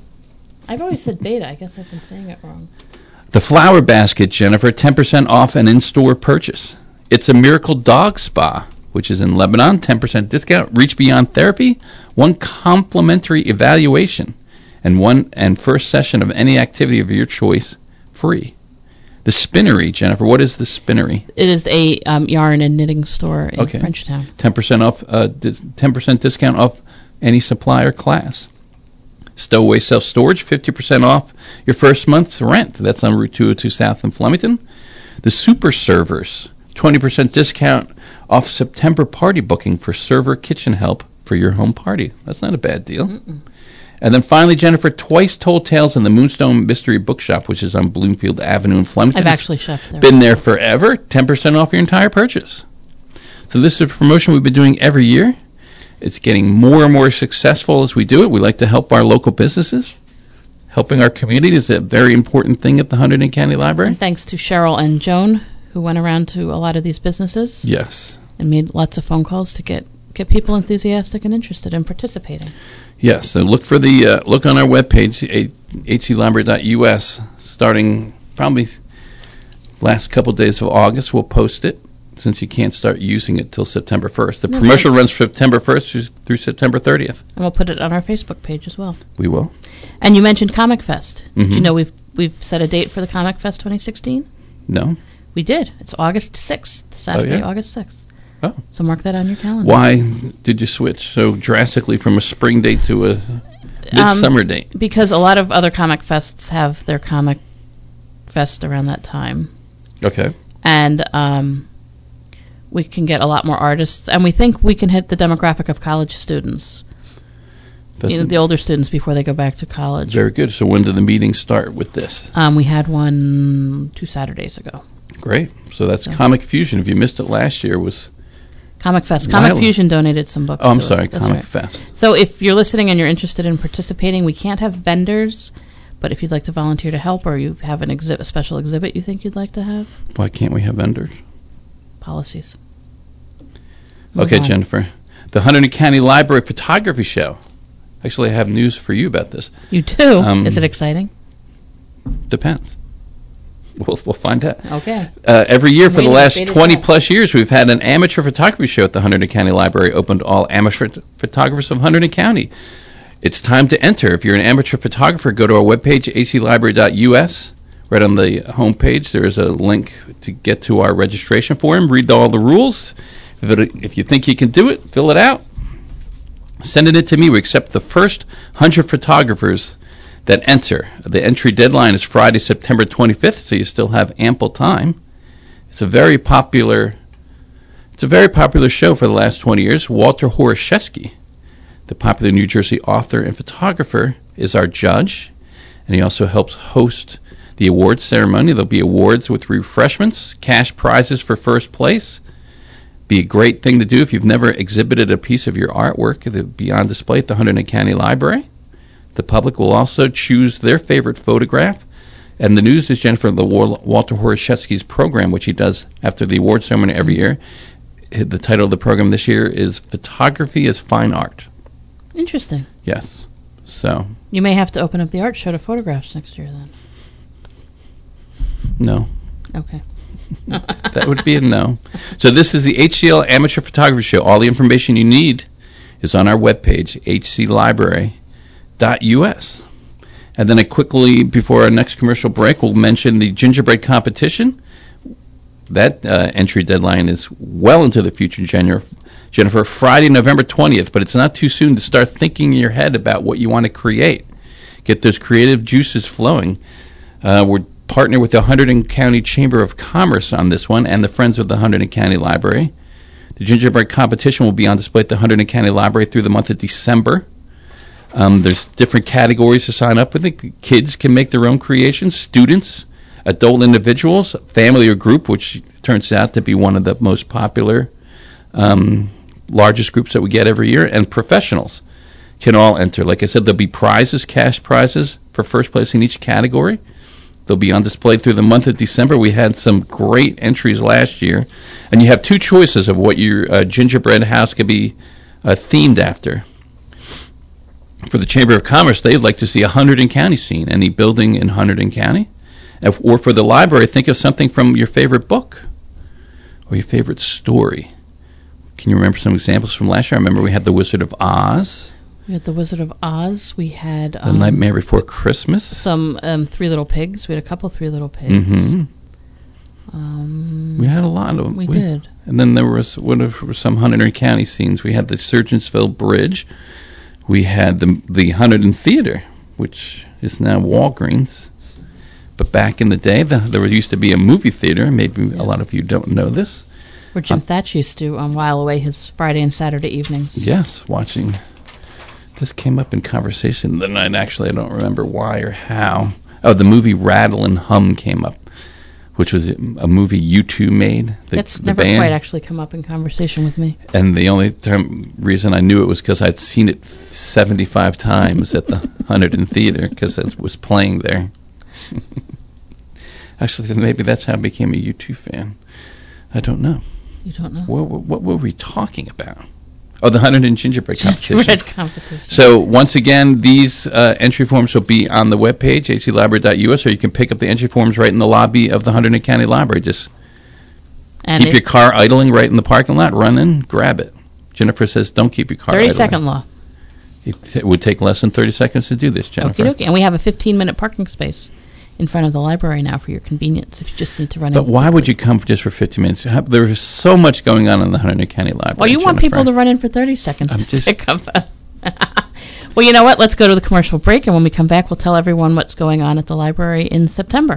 I've always said beta. I guess I've been saying it wrong. The Flower Basket, Jennifer, ten percent off an in-store purchase. It's a Miracle Dog Spa, which is in Lebanon, ten percent discount. Reach Beyond Therapy, one complimentary evaluation, and one and first session of any activity of your choice free. The Spinnery, Jennifer, what is the Spinnery? It is a um, yarn and knitting store in okay. Frenchtown. ten percent off, uh, dis- ten percent discount off any supply or class. Stowaway Self-Storage, fifty percent off your first month's rent. That's on Route two oh two South in Flemington. The Super Servers, twenty percent discount off September party booking for server kitchen help for your home party. That's not a bad deal. Mm-mm. And then finally, Jennifer, Twice Told Tales in the Moonstone Mystery Bookshop, which is on Bloomfield Avenue in Flemington. I've actually shopped there. Been there forever. ten percent off your entire purchase. So this is a promotion we've been doing every year. It's getting more and more successful as we do it. We like to help our local businesses. Helping our community is a very important thing at the Hunterdon County Library. And thanks to Cheryl and Joan, who went around to a lot of these businesses. Yes. And made lots of phone calls to get, get people enthusiastic and interested in participating. Yes. So look for the uh, look on our webpage, h c library dot u s. Starting probably last couple of days of August, we'll post it, since you can't start using it till September first. The no, promotion runs from September first through September thirtieth. And we'll put it on our Facebook page as well. We will. And you mentioned Comic Fest. Mm-hmm. Do you know we've we've set a date for the Comic Fest twenty sixteen? No. We did. It's August sixth, Saturday, oh, yeah? August sixth. Oh. So mark that on your calendar. Why did you switch so drastically from a spring date to a midsummer um, date? Because a lot of other Comic Fests have their Comic Fest around that time. Okay. And um, we can get a lot more artists, and we think we can hit the demographic of college students. You know, the older students before they go back to college. Very good. So when did the meetings start with this? Um, we had one two Saturdays ago. Great. So that's so. Comic Fusion. If you missed it last year, was Comic Fest. Comic Fusion donated some books. Oh, I'm to sorry, us. Comic right. Fest. So if you're listening and you're interested in participating, we can't have vendors, but if you'd like to volunteer to help, or you have an exhi- a special exhibit you think you'd like to have, why can't we have vendors? Policies. Move okay, on. Jennifer. The Hunterdon County Library Photography Show. Actually, I have news for you about this. You do? Um, Is it exciting? Depends. We'll, we'll find out. Okay. Uh, every year for the last twenty plus years, we've had an amateur photography show at the Hunterdon County Library, open to all amateur photographers of Hunterdon County. It's time to enter. If you're an amateur photographer, go to our webpage, a c library dot u s. Right on the homepage, there is a link to get to our registration form. Read all the rules. If, it, if you think you can do it, fill it out. Send it in to me. We accept the first one hundred photographers that enter. The entry deadline is Friday, September twenty-fifth, so you still have ample time. It's a very popular it's a very popular show for the last twenty years. Walter Horashevsky, the popular New Jersey author and photographer, is our judge, and he also helps host the awards ceremony. There'll be awards with refreshments, cash prizes for first place. Be a great thing to do if you've never exhibited a piece of your artwork. It'll be on display at the Hunterdon County Library. The public will also choose their favorite photograph. And the news is, Jennifer, the Walter Horashevsky's program, which he does after the award ceremony every year. The title of the program this year is Photography as Fine Art. Interesting. Yes. So you may have to open up the art show to photographs next year then. No. Okay. That would be a no. So this is the H C L Amateur Photography Show. All the information you need is on our webpage, h c library dot u s. And then I quickly, before our next commercial break, we'll mention the gingerbread competition. That uh, entry deadline is well into the future, Jennifer, Friday, November twentieth, but it's not too soon to start thinking in your head about what you want to create. get those creative juices flowing. Uh, we're partnered with the Hunterdon County Chamber of Commerce on this one and the Friends of the Hunterdon County Library. The gingerbread competition will be on display at the Hunterdon County Library through the month of December. Um, there's different categories to sign up with. The kids can make their own creations, students, adult individuals, family or group, which turns out to be one of the most popular, um, largest groups that we get every year, and professionals can all enter. Like I said, there'll be prizes, cash prizes for first place in each category. They'll be on display through the month of December. We had some great entries last year. And you have two choices of what your uh, gingerbread house could be uh, themed after. For the Chamber of Commerce, they'd like to see a Hunterdon County scene, any building in Hunterdon County. If, or for the library, think of something from your favorite book or your favorite story. Can you remember some examples from last year? I remember we had The Wizard of Oz. We had The Wizard of Oz. We had... Um, The Nightmare Before Christmas. Some um, Three Little Pigs. We had a couple Three Little Pigs. Mm-hmm. Um, we had a lot of them. We, we did. And then there was one of some Hunterdon County scenes. We had the Surgeonsville Bridge. We had the the Hunterdon Theater, which is now Walgreens. But back in the day, the, there used to be a movie theater. Maybe yes. a lot of you don't know this. Where Jim uh, Thatch used to um, while away his Friday and Saturday evenings. Yes, watching. This came up in conversation the night. Actually, I don't remember why or how. Oh, the movie Rattle and Hum came up, which was a movie U two made. The, That's the never band. quite actually come up in conversation with me. And the only term, reason I knew it was because I'd seen it seventy-five times at the Hunterdon Theater because it was playing there. Actually, maybe that's how I became a U two fan. I don't know. You don't know? What, what, what were we talking about? Oh, the Hunterdon Gingerbread Competition. Gingerbread Competition. So, once again, these uh, entry forms will be on the webpage, a c library dot u s, or you can pick up the entry forms right in the lobby of the Hunterdon County Library. Just and keep your car idling right in the parking lot, run in, grab it. Jennifer says, don't keep your car idling. thirty-second law. It, t- it would take less than thirty seconds to do this, Jennifer. Okay, and we have a fifteen-minute parking space in front of the library now for your convenience if you just need to run but in. But why would you come for just for fifteen minutes? There's so much going on in the Hunterdon County Library. Well, you Jennifer. want people to run in for thirty seconds I'm to just pick up a Well, you know what? Let's go to the commercial break, and when we come back, we'll tell everyone what's going on at the library in September.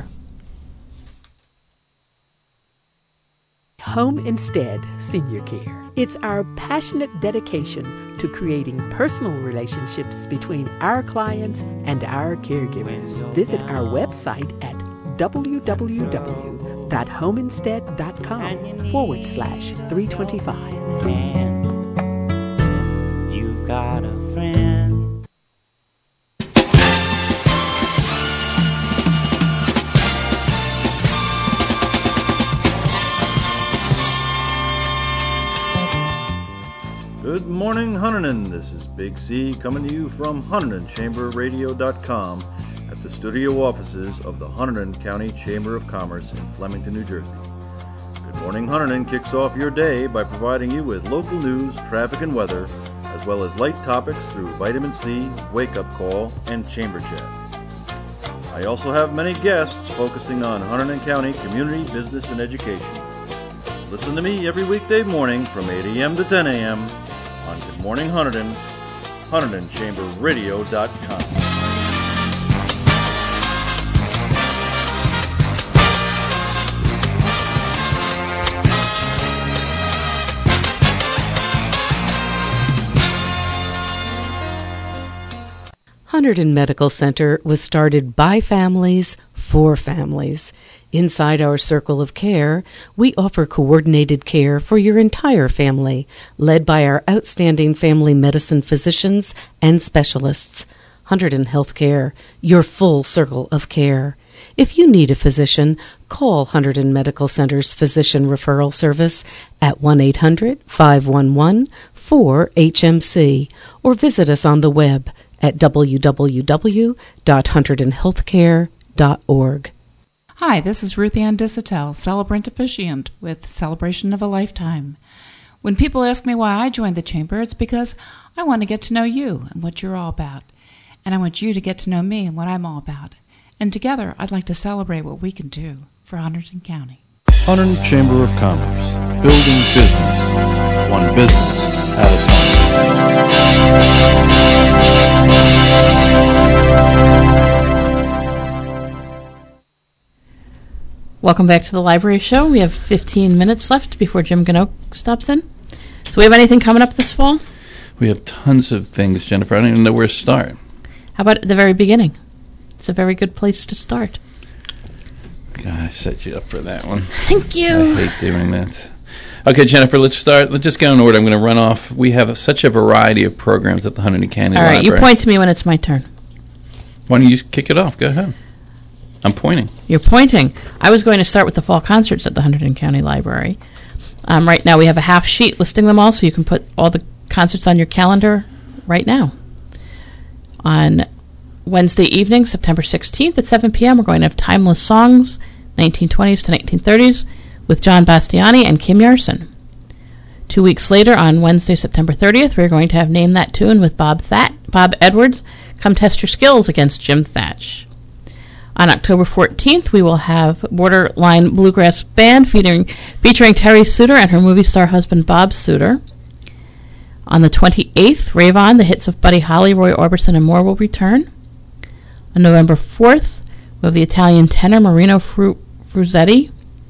Home Instead Senior Care. It's our passionate dedication to creating personal relationships between our clients and our caregivers. Visit our website at www.homeinstead.com forward slash 325. You've got a friend. Good morning, Hunterdon. This is Big C coming to you from Hunterdon Chamber Radio dot com at the studio offices of the Hunterdon County Chamber of Commerce in Flemington, New Jersey. Good Morning Hunterdon kicks off your day by providing you with local news, traffic, and weather, as well as light topics through Vitamin C, Wake Up Call, and Chamber Chat. I also have many guests focusing on Hunterdon County community, business, and education. Listen to me every weekday morning from eight a.m. to ten a.m. on Good Morning Hunterdon, Hunterdon Chamber Radio dot com. Hunterdon Medical Center was started by families for families. Inside our circle of care, we offer coordinated care for your entire family, led by our outstanding family medicine physicians and specialists. Hunterdon Healthcare, your full circle of care. If you need a physician, call Hunterdon Medical Center's Physician Referral Service at one eight hundred, five one one, four H M C or visit us on the web at w w w dot hunterdon healthcare dot org. Hi, this is Ruth Ann Dissatel, celebrant officiant with Celebration of a Lifetime. When people ask me why I joined the Chamber, it's because I want to get to know you and what you're all about. And I want you to get to know me and what I'm all about. And together, I'd like to celebrate what we can do for Hunterdon County. Hunterdon Chamber of Commerce, building business, one business at a time. Welcome back to the Library Show. We have fifteen minutes left before Jim Ganoke stops in. Do we have anything coming up this fall? We have tons of things, Jennifer. I don't even know where to start. How about at the very beginning? It's a very good place to start. God, I set you up for that one. Thank you. I hate doing that. Okay, Jennifer, let's start. Let's just go in order. I'm going to run off. We have such a variety of programs at the Hunterdon County All right, Library. you point to me when it's my turn. Why don't you kick it off? Go ahead. I'm pointing. You're pointing. I was going to start with the fall concerts at the Hunterdon County Library. Um, right now we have a half sheet listing them all, so you can put all the concerts on your calendar right now. On Wednesday evening, September sixteenth at seven p.m., we're going to have Timeless Songs, nineteen twenties to nineteen thirties, with John Bastiani and Kim Yarson. Two weeks later, on Wednesday, September thirtieth, we're going to have Name That Tune with Bob That Bob Edwards, Come Test Your Skills against Jim Thatch. On October fourteenth, we will have Borderline Bluegrass Band featuring, featuring Terry Suter and her movie star husband Bob Suter. On the twenty-eighth, Rave On, the hits of Buddy Holly, Roy Orbison, and more will return. On November fourth, we have the Italian tenor Marino Fru- Fruzetti.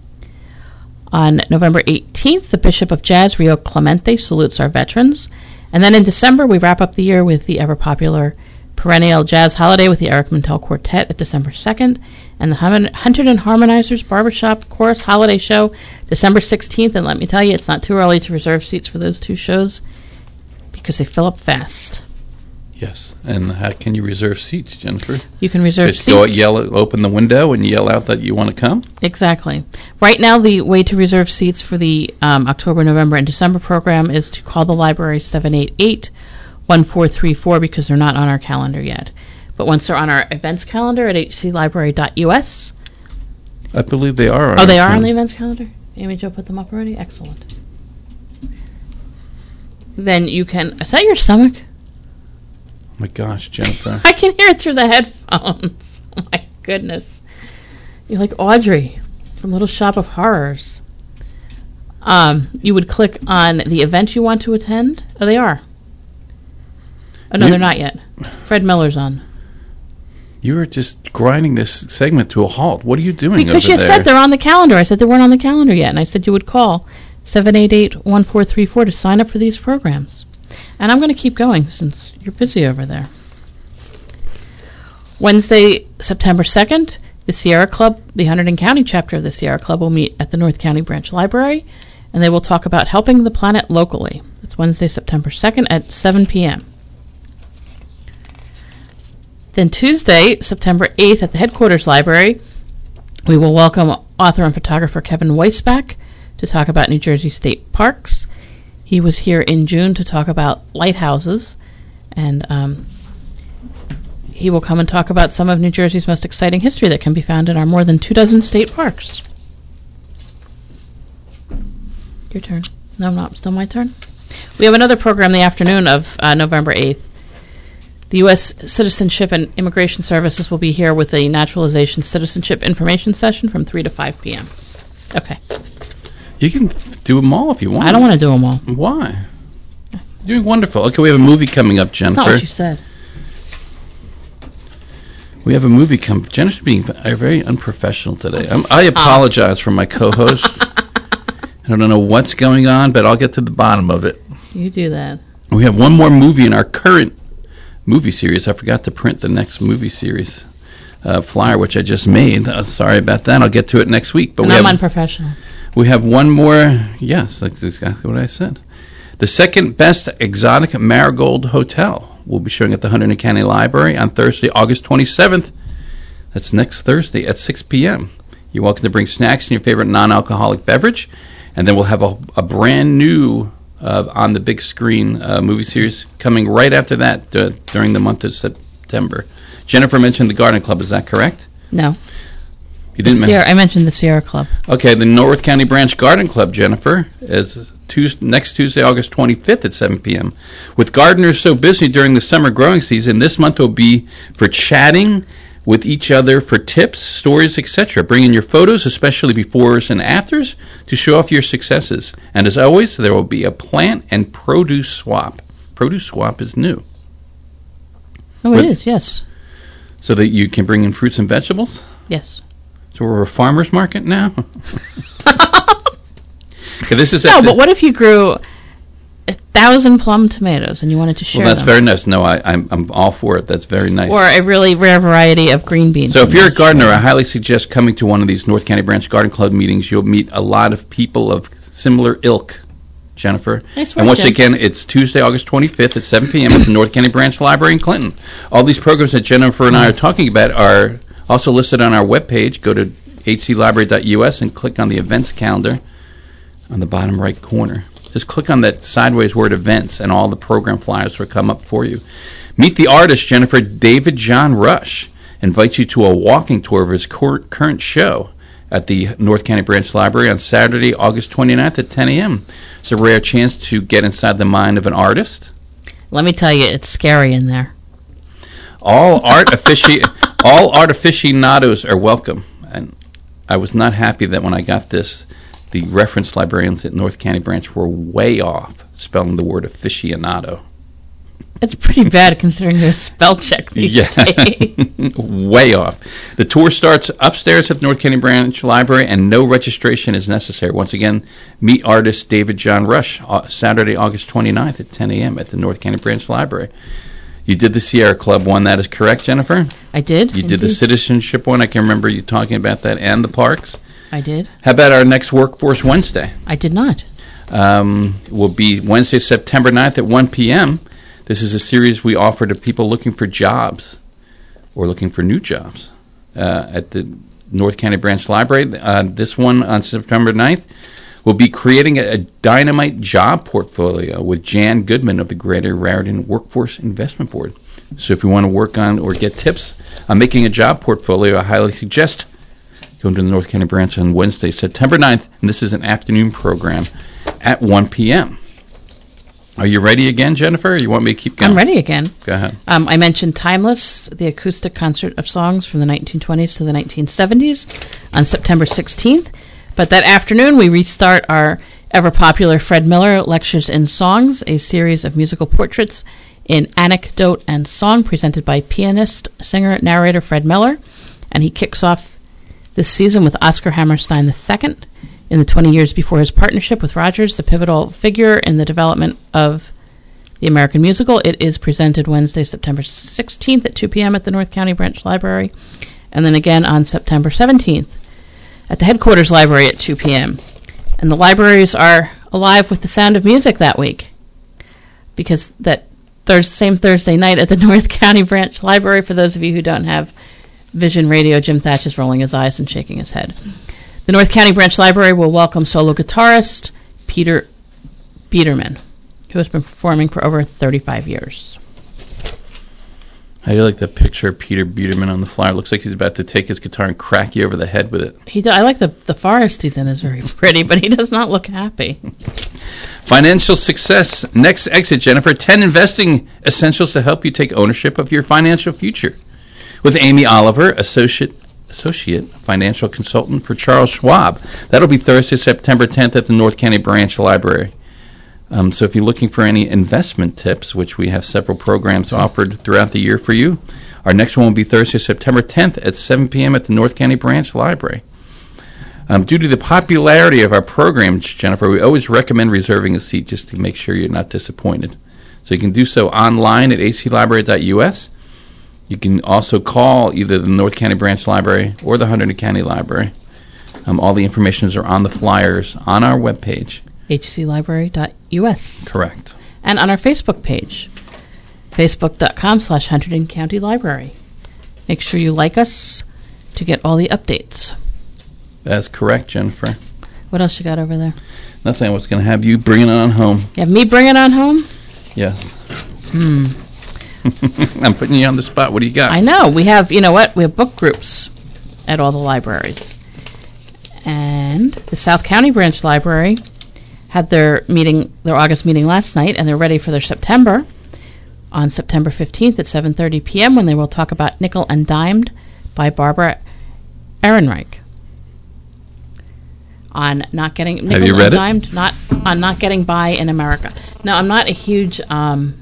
On November eighteenth, the Bishop of Jazz, Rio Clemente, salutes our veterans. And then in December, we wrap up the year with the ever-popular Perennial Jazz Holiday with the Eric Mintel Quartet at December second, and the Hum- Hunterdon Harmonizers Barbershop Chorus Holiday Show, December sixteenth. And let me tell you, it's not too early to reserve seats for those two shows because they fill up fast. Yes. And how can you reserve seats, Jennifer? You can reserve Just seats. go yell, open the window and yell out that you want to come? Exactly. Right now, the way to reserve seats for the um, October, November, and December program is to call the library seven eight eight, one four three four because they're not on our calendar yet. But once they're on our events calendar at h c library dot u s. I believe they are on Oh, they our are on calendar. the events calendar? Amy Jo put them up already? Excellent. Then you can... Is that your stomach? Oh my gosh, Jennifer. I can hear it through the headphones. Oh my goodness. You're like Audrey from Little Shop of Horrors. Um, you would click on the event you want to attend. Oh, they are. Oh, no, You- they're not yet. Fred Miller's on. You were just grinding this segment to a halt. What are you doing Because over you there? said they're on the calendar. I said they weren't on the calendar yet. And I said you would call seven eight eight, one four three four to sign up for these programs. And I'm going to keep going since you're busy over there. Wednesday, September second, the Sierra Club, the Hunterdon County chapter of the Sierra Club, will meet at the North County Branch Library, and they will talk about helping the planet locally. That's Wednesday, September second at seven p.m. Then Tuesday, September eighth, at the Headquarters Library, we will welcome author and photographer Kevin Weisbach to talk about New Jersey State Parks. He was here in June to talk about lighthouses, and um, he will come and talk about some of New Jersey's most exciting history that can be found in our more than two dozen state parks. Your turn. No, not still my turn. We have another program the afternoon of uh, November eighth. The U S Citizenship and Immigration Services will be here with a naturalization citizenship information session from three to five p.m. Okay. You can do them all if you want. I don't want to do them all. Why? You're doing wonderful. Okay, we have a movie coming up, Jennifer. That's not what you said. We have a movie coming. Jennifer's being uh, very unprofessional today. I'm, I apologize for my co-host. I don't know what's going on, but I'll get to the bottom of it. You do that. We have one more movie in our current movie series. I forgot to print the next movie series uh, flyer, which I just made. Uh, sorry about that. I'll get to it next week. But And we I'm have, unprofessional. We have one more. Yes, that's exactly what I said. The second best exotic Marigold Hotel will be showing at the Hunterdon County Library on Thursday, August twenty-seventh. That's next Thursday at six p.m. You're welcome to bring snacks and your favorite non-alcoholic beverage. And then we'll have a, a brand new uh, on the big screen uh, movie series coming right after that uh, during the month of September. Jennifer mentioned the Garden Club. Is that correct? No. You didn't The Sierra, I mentioned the Sierra Club. Okay, the North County Branch Garden Club, Jennifer, is Tuesday, next Tuesday, August twenty-fifth at seven p.m. With gardeners so busy during the summer growing season, this month will be for chatting with each other for tips, stories, et cetera. Bring in your photos, especially befores and afters, to show off your successes. And as always, there will be a plant and produce swap. Produce swap is new. Oh, it is, yes. So that you can bring in fruits and vegetables? Yes. So we're a farmer's market now? This is no, the, but what if you grew a thousand plum tomatoes and you wanted to share well, that's them? very nice. No, I, I'm, I'm all for it. That's very nice. Or a really rare variety of green beans. So if you're a gardener, I highly suggest coming to one of these North County Branch Garden Club meetings. You'll meet a lot of people of similar ilk, Jennifer. Nice work, and once Jen. again, it's Tuesday, August twenty-fifth at seven p.m. at the North County Branch Library in Clinton. All these programs that Jennifer and I are talking about are also listed on our webpage. Go to h c library dot u s and click on the events calendar on the bottom right corner. Just click on that sideways word events and all the program flyers will come up for you. Meet the artist, Jennifer. David John Rush invites you to a walking tour of his cor- current show at the North County Branch Library on Saturday, August twenty-ninth at ten a.m. It's a rare chance to get inside the mind of an artist. Let me tell you, it's scary in there. All art affici- all art aficionados are welcome. And I was not happy that when I got this, the reference librarians at North County Branch were way off spelling the word aficionado. It's pretty bad considering there's spell check these yeah. days. Way off. The tour starts upstairs at the North County Branch Library, and no registration is necessary. Once again, meet artist David John Rush, uh, Saturday, August twenty-ninth at ten a.m. at the North County Branch Library. You did the Sierra Club one, that is correct, Jennifer? I did. You indeed. did the citizenship one. I can remember you talking about that, and the parks. I did. How about our next Workforce Wednesday? I did not. Um, will be Wednesday, September ninth at one p.m. This is a series we offer to people looking for jobs or looking for new jobs uh, at the North County Branch Library. Uh, this one on September ninth will be creating a, a dynamite job portfolio with Jan Goodman of the Greater Raritan Workforce Investment Board. So if you want to work on or get tips on making a job portfolio, I highly suggest going to the North County Branch on Wednesday, September ninth, and this is an afternoon program at one p.m. Are you ready again, Jennifer, or you want me to keep going? I'm ready again. Go ahead. Um, I mentioned Timeless, the acoustic concert of songs from the nineteen twenties to the nineteen seventies on September sixteenth. But that afternoon, we restart our ever-popular Fred Miller Lectures in Songs, a series of musical portraits in anecdote and song presented by pianist, singer, narrator Fred Miller. And he kicks off this season with Oscar Hammerstein the Second. In the twenty years before his partnership with Rogers, the pivotal figure in the development of the American musical. It is presented Wednesday, September sixteenth at two p.m. at the North County Branch Library, and then again on September seventeenth at the Headquarters Library at two p.m. And the libraries are alive with the sound of music that week, because that thurs- same Thursday night at the North County Branch Library, for those of you who don't have Vision Radio, Jim Thatch is rolling his eyes and shaking his head. The North County Branch Library will welcome solo guitarist Peter Biederman, who has been performing for over thirty-five years. How do you like the picture of Peter Biederman on the flyer? Looks like he's about to take his guitar and crack you over the head with it. He do, I like the, the forest he's in is very pretty, but he does not look happy. Financial success. Next exit, Jennifer. ten investing essentials to help you take ownership of your financial future. With Amy Oliver, Associate Associate Financial Consultant for Charles Schwab. That'll be Thursday, September tenth at the North County Branch Library. Um, so if you're looking for any investment tips, which we have several programs offered throughout the year for you, our next one will be Thursday, September tenth at seven p.m. at the North County Branch Library. Um, due to the popularity of our programs, Jennifer, we always recommend reserving a seat just to make sure you're not disappointed. So you can do so online at a c library dot u s. You can also call either the North County Branch Library or the Hunterdon County Library. Um, all the information are on the flyers on our webpage. h c library dot u s. Correct. And on our Facebook page, facebook.com slash Hunterdon County Library. Make sure you like us to get all the updates. That's correct, Jennifer. What else you got over there? Nothing. I was going to have you bring it on home. You have me bring it on home? Yes. Hmm. I'm putting you on the spot. What do you got? I know. We have, you know what? We have book groups at all the libraries. And the South County Branch Library had their meeting, their August meeting last night, and they're ready for their September on September fifteenth at seven thirty p.m. when they will talk about Nickel and Dimed by Barbara Ehrenreich. On not getting Nickel have you read and it? Dimed, not on not getting by in America. Now, I'm not a huge um,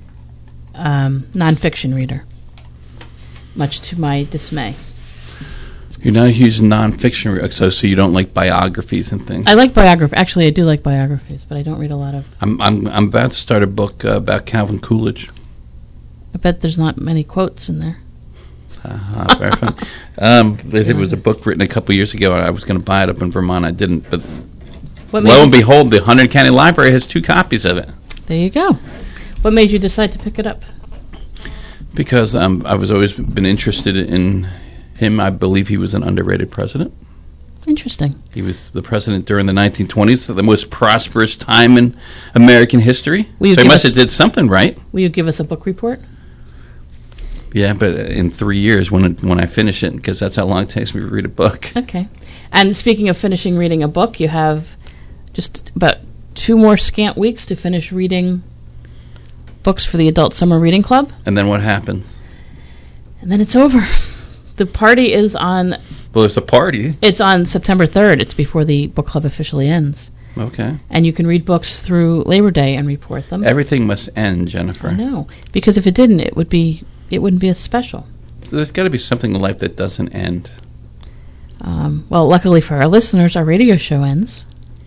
um, nonfiction reader, much to my dismay. You're not a huge nonfiction, so so you don't like biographies and things. I like biography. Actually, I do like biographies, but I don't read a lot of. I'm I'm I'm about to start a book uh, about Calvin Coolidge. I bet there's not many quotes in there. Uh, very fun. Um, it was a book written a couple years ago. I was going to buy it up in Vermont. I didn't, but what lo and behold, the Hunterdon County Library has two copies of it. There you go. What made you decide to pick it up? Because um, I was always been interested in him. I believe he was an underrated president. Interesting. He was the president during the nineteen twenties, the most prosperous time in American history. So he must have did something right. Will you give us a book report? Yeah, but in three years when it, when I finish it, because that's how long it takes me to read a book. Okay. And speaking of finishing reading a book, you have just about two more scant weeks to finish reading books for the Adult Summer Reading Club. And then what happens? And then it's over. The party is on... Well, it's a party. It's on September third. It's before the book club officially ends. Okay. And you can read books through Labor Day and report them. Everything must end, Jennifer. I know. Because if it didn't, it would be... It wouldn't be as special. So there's got to be something in life that doesn't end. Um, well, luckily for our listeners, our radio show ends.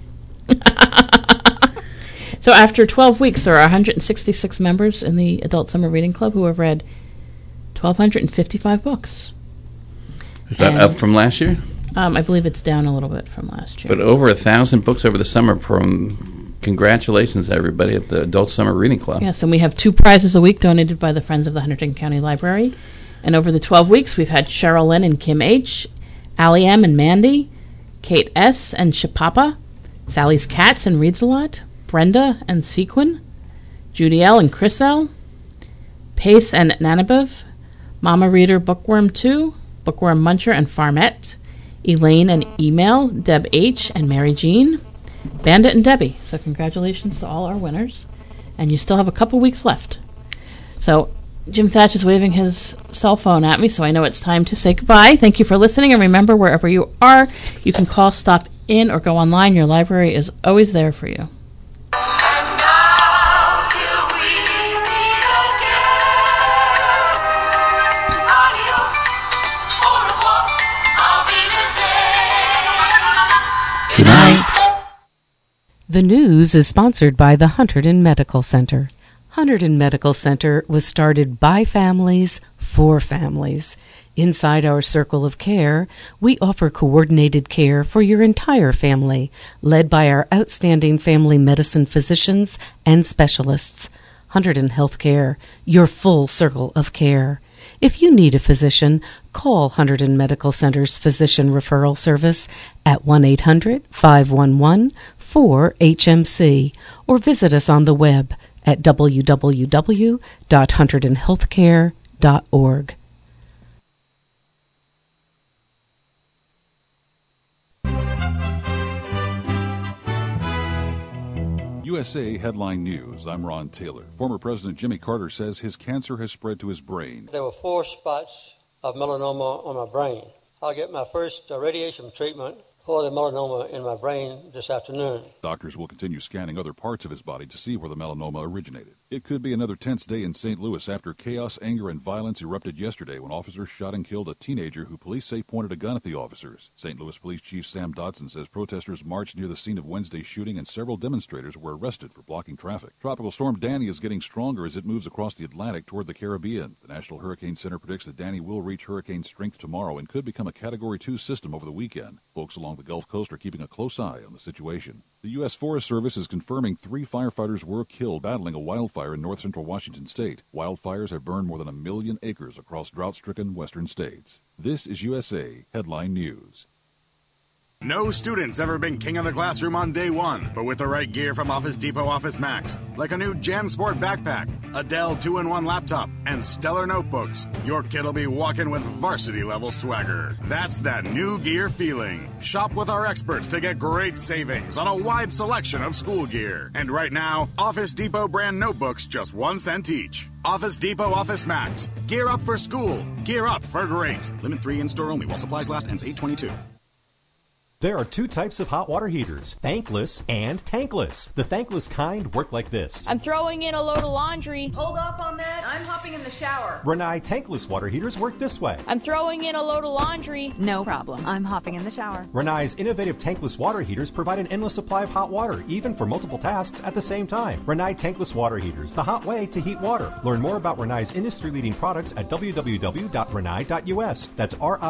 So after twelve weeks, there are one hundred sixty-six members in the Adult Summer Reading Club who have read one thousand two hundred fifty-five books. Is that and, up from last year? Um, I believe it's down a little bit from last year. But over a thousand books over the summer from... Congratulations to everybody at the Adult Summer Reading Club. Yes, and we have two prizes a week donated by the Friends of the Hunterdon County Library. And over the twelve weeks, we've had Cheryl Lynn and Kim H., Allie M. and Mandy, Kate S. and Shapapa, Sally's Cats and Reads a Lot, Brenda and Sequin, Judy L. and Chris L., Pace and Nanabev, Mama Reader Bookworm two, Bookworm Muncher and Farmette, Elaine and Email, Deb H. and Mary Jean, Bandit and Debbie. So congratulations to all our winners. And you still have a couple weeks left. So Jim Thatch is waving his cell phone at me, so I know it's time to say goodbye. Thank you for listening. And remember, wherever you are, you can call, stop in, or go online. Your library is always there for you. Good night. The news is sponsored by the Hunterdon Medical Center. Hunterdon Medical Center was started by families for families. Inside our circle of care, we offer coordinated care for your entire family, led by our outstanding family medicine physicians and specialists. Hunterdon Healthcare, your full circle of care. If you need a physician, call Hunterdon Medical Center's Physician Referral Service at one eight hundred, five one one, four H M C or visit us on the web at w w w dot hunterdon healthcare dot org. U S A Headline News. I'm Ron Taylor. Former President Jimmy Carter says his cancer has spread to his brain. There were four spots of melanoma on my brain. I'll get my first uh, radiation treatment for the melanoma in my brain this afternoon. Doctors will continue scanning other parts of his body to see where the melanoma originated. It could be another tense day in Saint Louis after chaos, anger, and violence erupted yesterday when officers shot and killed a teenager who police say pointed a gun at the officers. Saint Louis Police Chief Sam Dodson says protesters marched near the scene of Wednesday's shooting and several demonstrators were arrested for blocking traffic. Tropical storm Danny is getting stronger as it moves across the Atlantic toward the Caribbean. The National Hurricane Center predicts that Danny will reach hurricane strength tomorrow and could become a Category two system over the weekend. Folks along the Gulf Coast are keeping a close eye on the situation. The U S Forest Service is confirming three firefighters were killed battling a wildfire in north central Washington state. Wildfires have burned more than a million acres across drought-stricken western states. This is U S A Headline News. No student's ever been king of the classroom on day one, but with the right gear from Office Depot Office Max, like a new JanSport backpack, a Dell two in one laptop, and stellar notebooks, your kid will be walking with varsity-level swagger. That's that new gear feeling. Shop with our experts to get great savings on a wide selection of school gear. And right now, Office Depot brand notebooks just one cent each. Office Depot Office Max. Gear up for school. Gear up for great. Limit three in-store only while supplies last. Ends eight twenty-two. There are two types of hot water heaters, thankless and tankless. The thankless kind work like this. I'm throwing in a load of laundry. Hold off on that. I'm hopping in the shower. Rinnai tankless water heaters work this way. I'm throwing in a load of laundry. No problem. I'm hopping in the shower. Rinnai's innovative tankless water heaters provide an endless supply of hot water, even for multiple tasks at the same time. Rinnai tankless water heaters, the hot way to heat water. Learn more about Rinnai's industry-leading products at w w w dot rinnai dot u s. That's R I